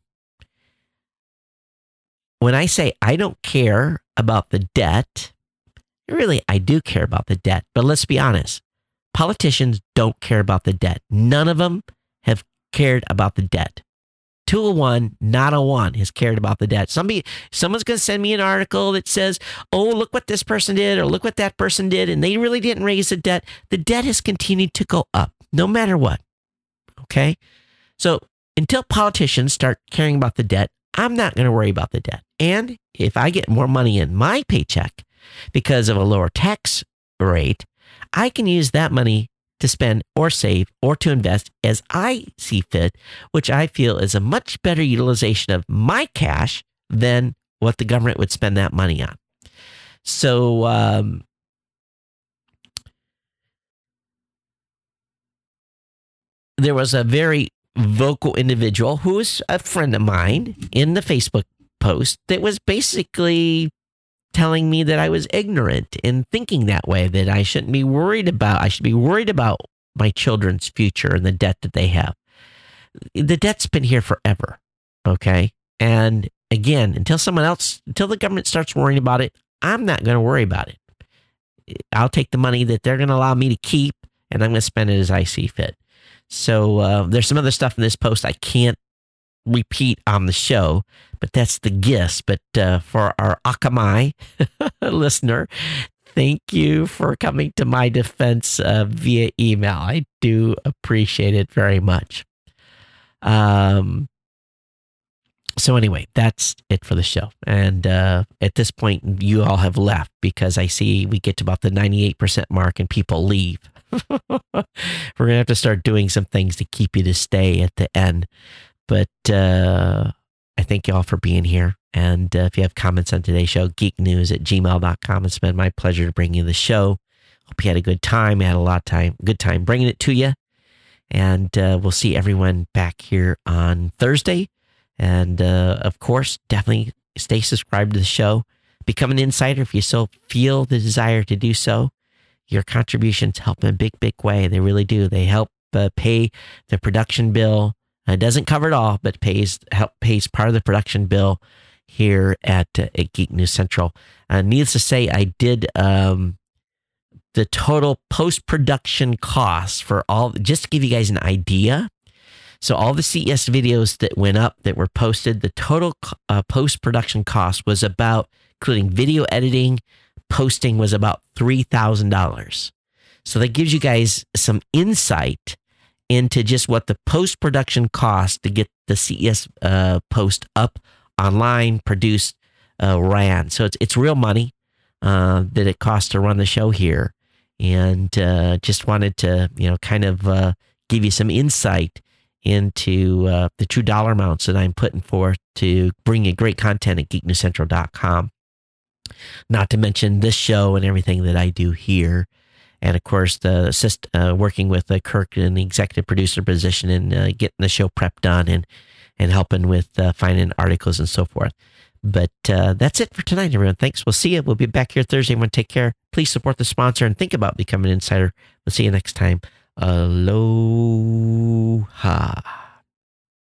When I say I don't care about the debt, really, I do care about the debt. But let's be honest. Politicians don't care about the debt. None of them have cared about the debt. 201, not a one, has cared about the debt. Someone's going to send me an article that says, oh, look what this person did, or look what that person did, and they really didn't raise the debt. The debt has continued to go up, no matter what. Okay? So until politicians start caring about the debt, I'm not going to worry about the debt. And if I get more money in my paycheck because of a lower tax rate, I can use that money to spend or save or to invest as I see fit, which I feel is a much better utilization of my cash than what the government would spend that money on. So, there was a very vocal individual who is a friend of mine in the Facebook post that was basically telling me that I was ignorant in thinking that way, that I shouldn't be worried about, I should be worried about my children's future and the debt that they have. The debt's been here forever, okay? And again, until the government starts worrying about it, I'm not going to worry about it. I'll take the money that they're going to allow me to keep, and I'm going to spend it as I see fit. So there's some other stuff in this post I can't repeat on the show, but that's the gist. But for our Akamai listener, thank you for coming to my defense via email. I do appreciate it very much. So anyway, that's it for the show. And at this point, you all have left because I see we get to about the 98% mark and people leave. We're going to have to start doing some things to keep you to stay at the end. But I thank you all for being here. And if you have comments on today's show, geeknews@gmail.com. It's been my pleasure to bring you the show. Hope you had a good time. I had a lot of time, good time bringing it to you. And we'll see everyone back here on Thursday. And of course, definitely stay subscribed to the show. Become an insider if you so feel the desire to do so. Your contributions help in a big, big way. They really do. They help pay the production bill. It doesn't cover it all, but pays part of the production bill here at Geek News Central. Needless to say, I did the total post-production costs for all, just to give you guys an idea. So all the CES videos that went up, that were posted, the total post-production cost was about, including video editing, posting, was about $3,000. So that gives you guys some insight into just what the post-production cost to get the CES post up online, produced, ran. So it's real money that it costs to run the show here. And just wanted to, kind of give you some insight into the true dollar amounts that I'm putting forth to bring you great content at geeknewscentral.com. Not to mention this show and everything that I do here. And of course, working with Kirk in the executive producer position and getting the show prep done and helping with finding articles and so forth. But that's it for tonight, everyone. Thanks. We'll see you. We'll be back here Thursday. Everyone, take care. Please support the sponsor and think about becoming an insider. We'll see you next time. Aloha.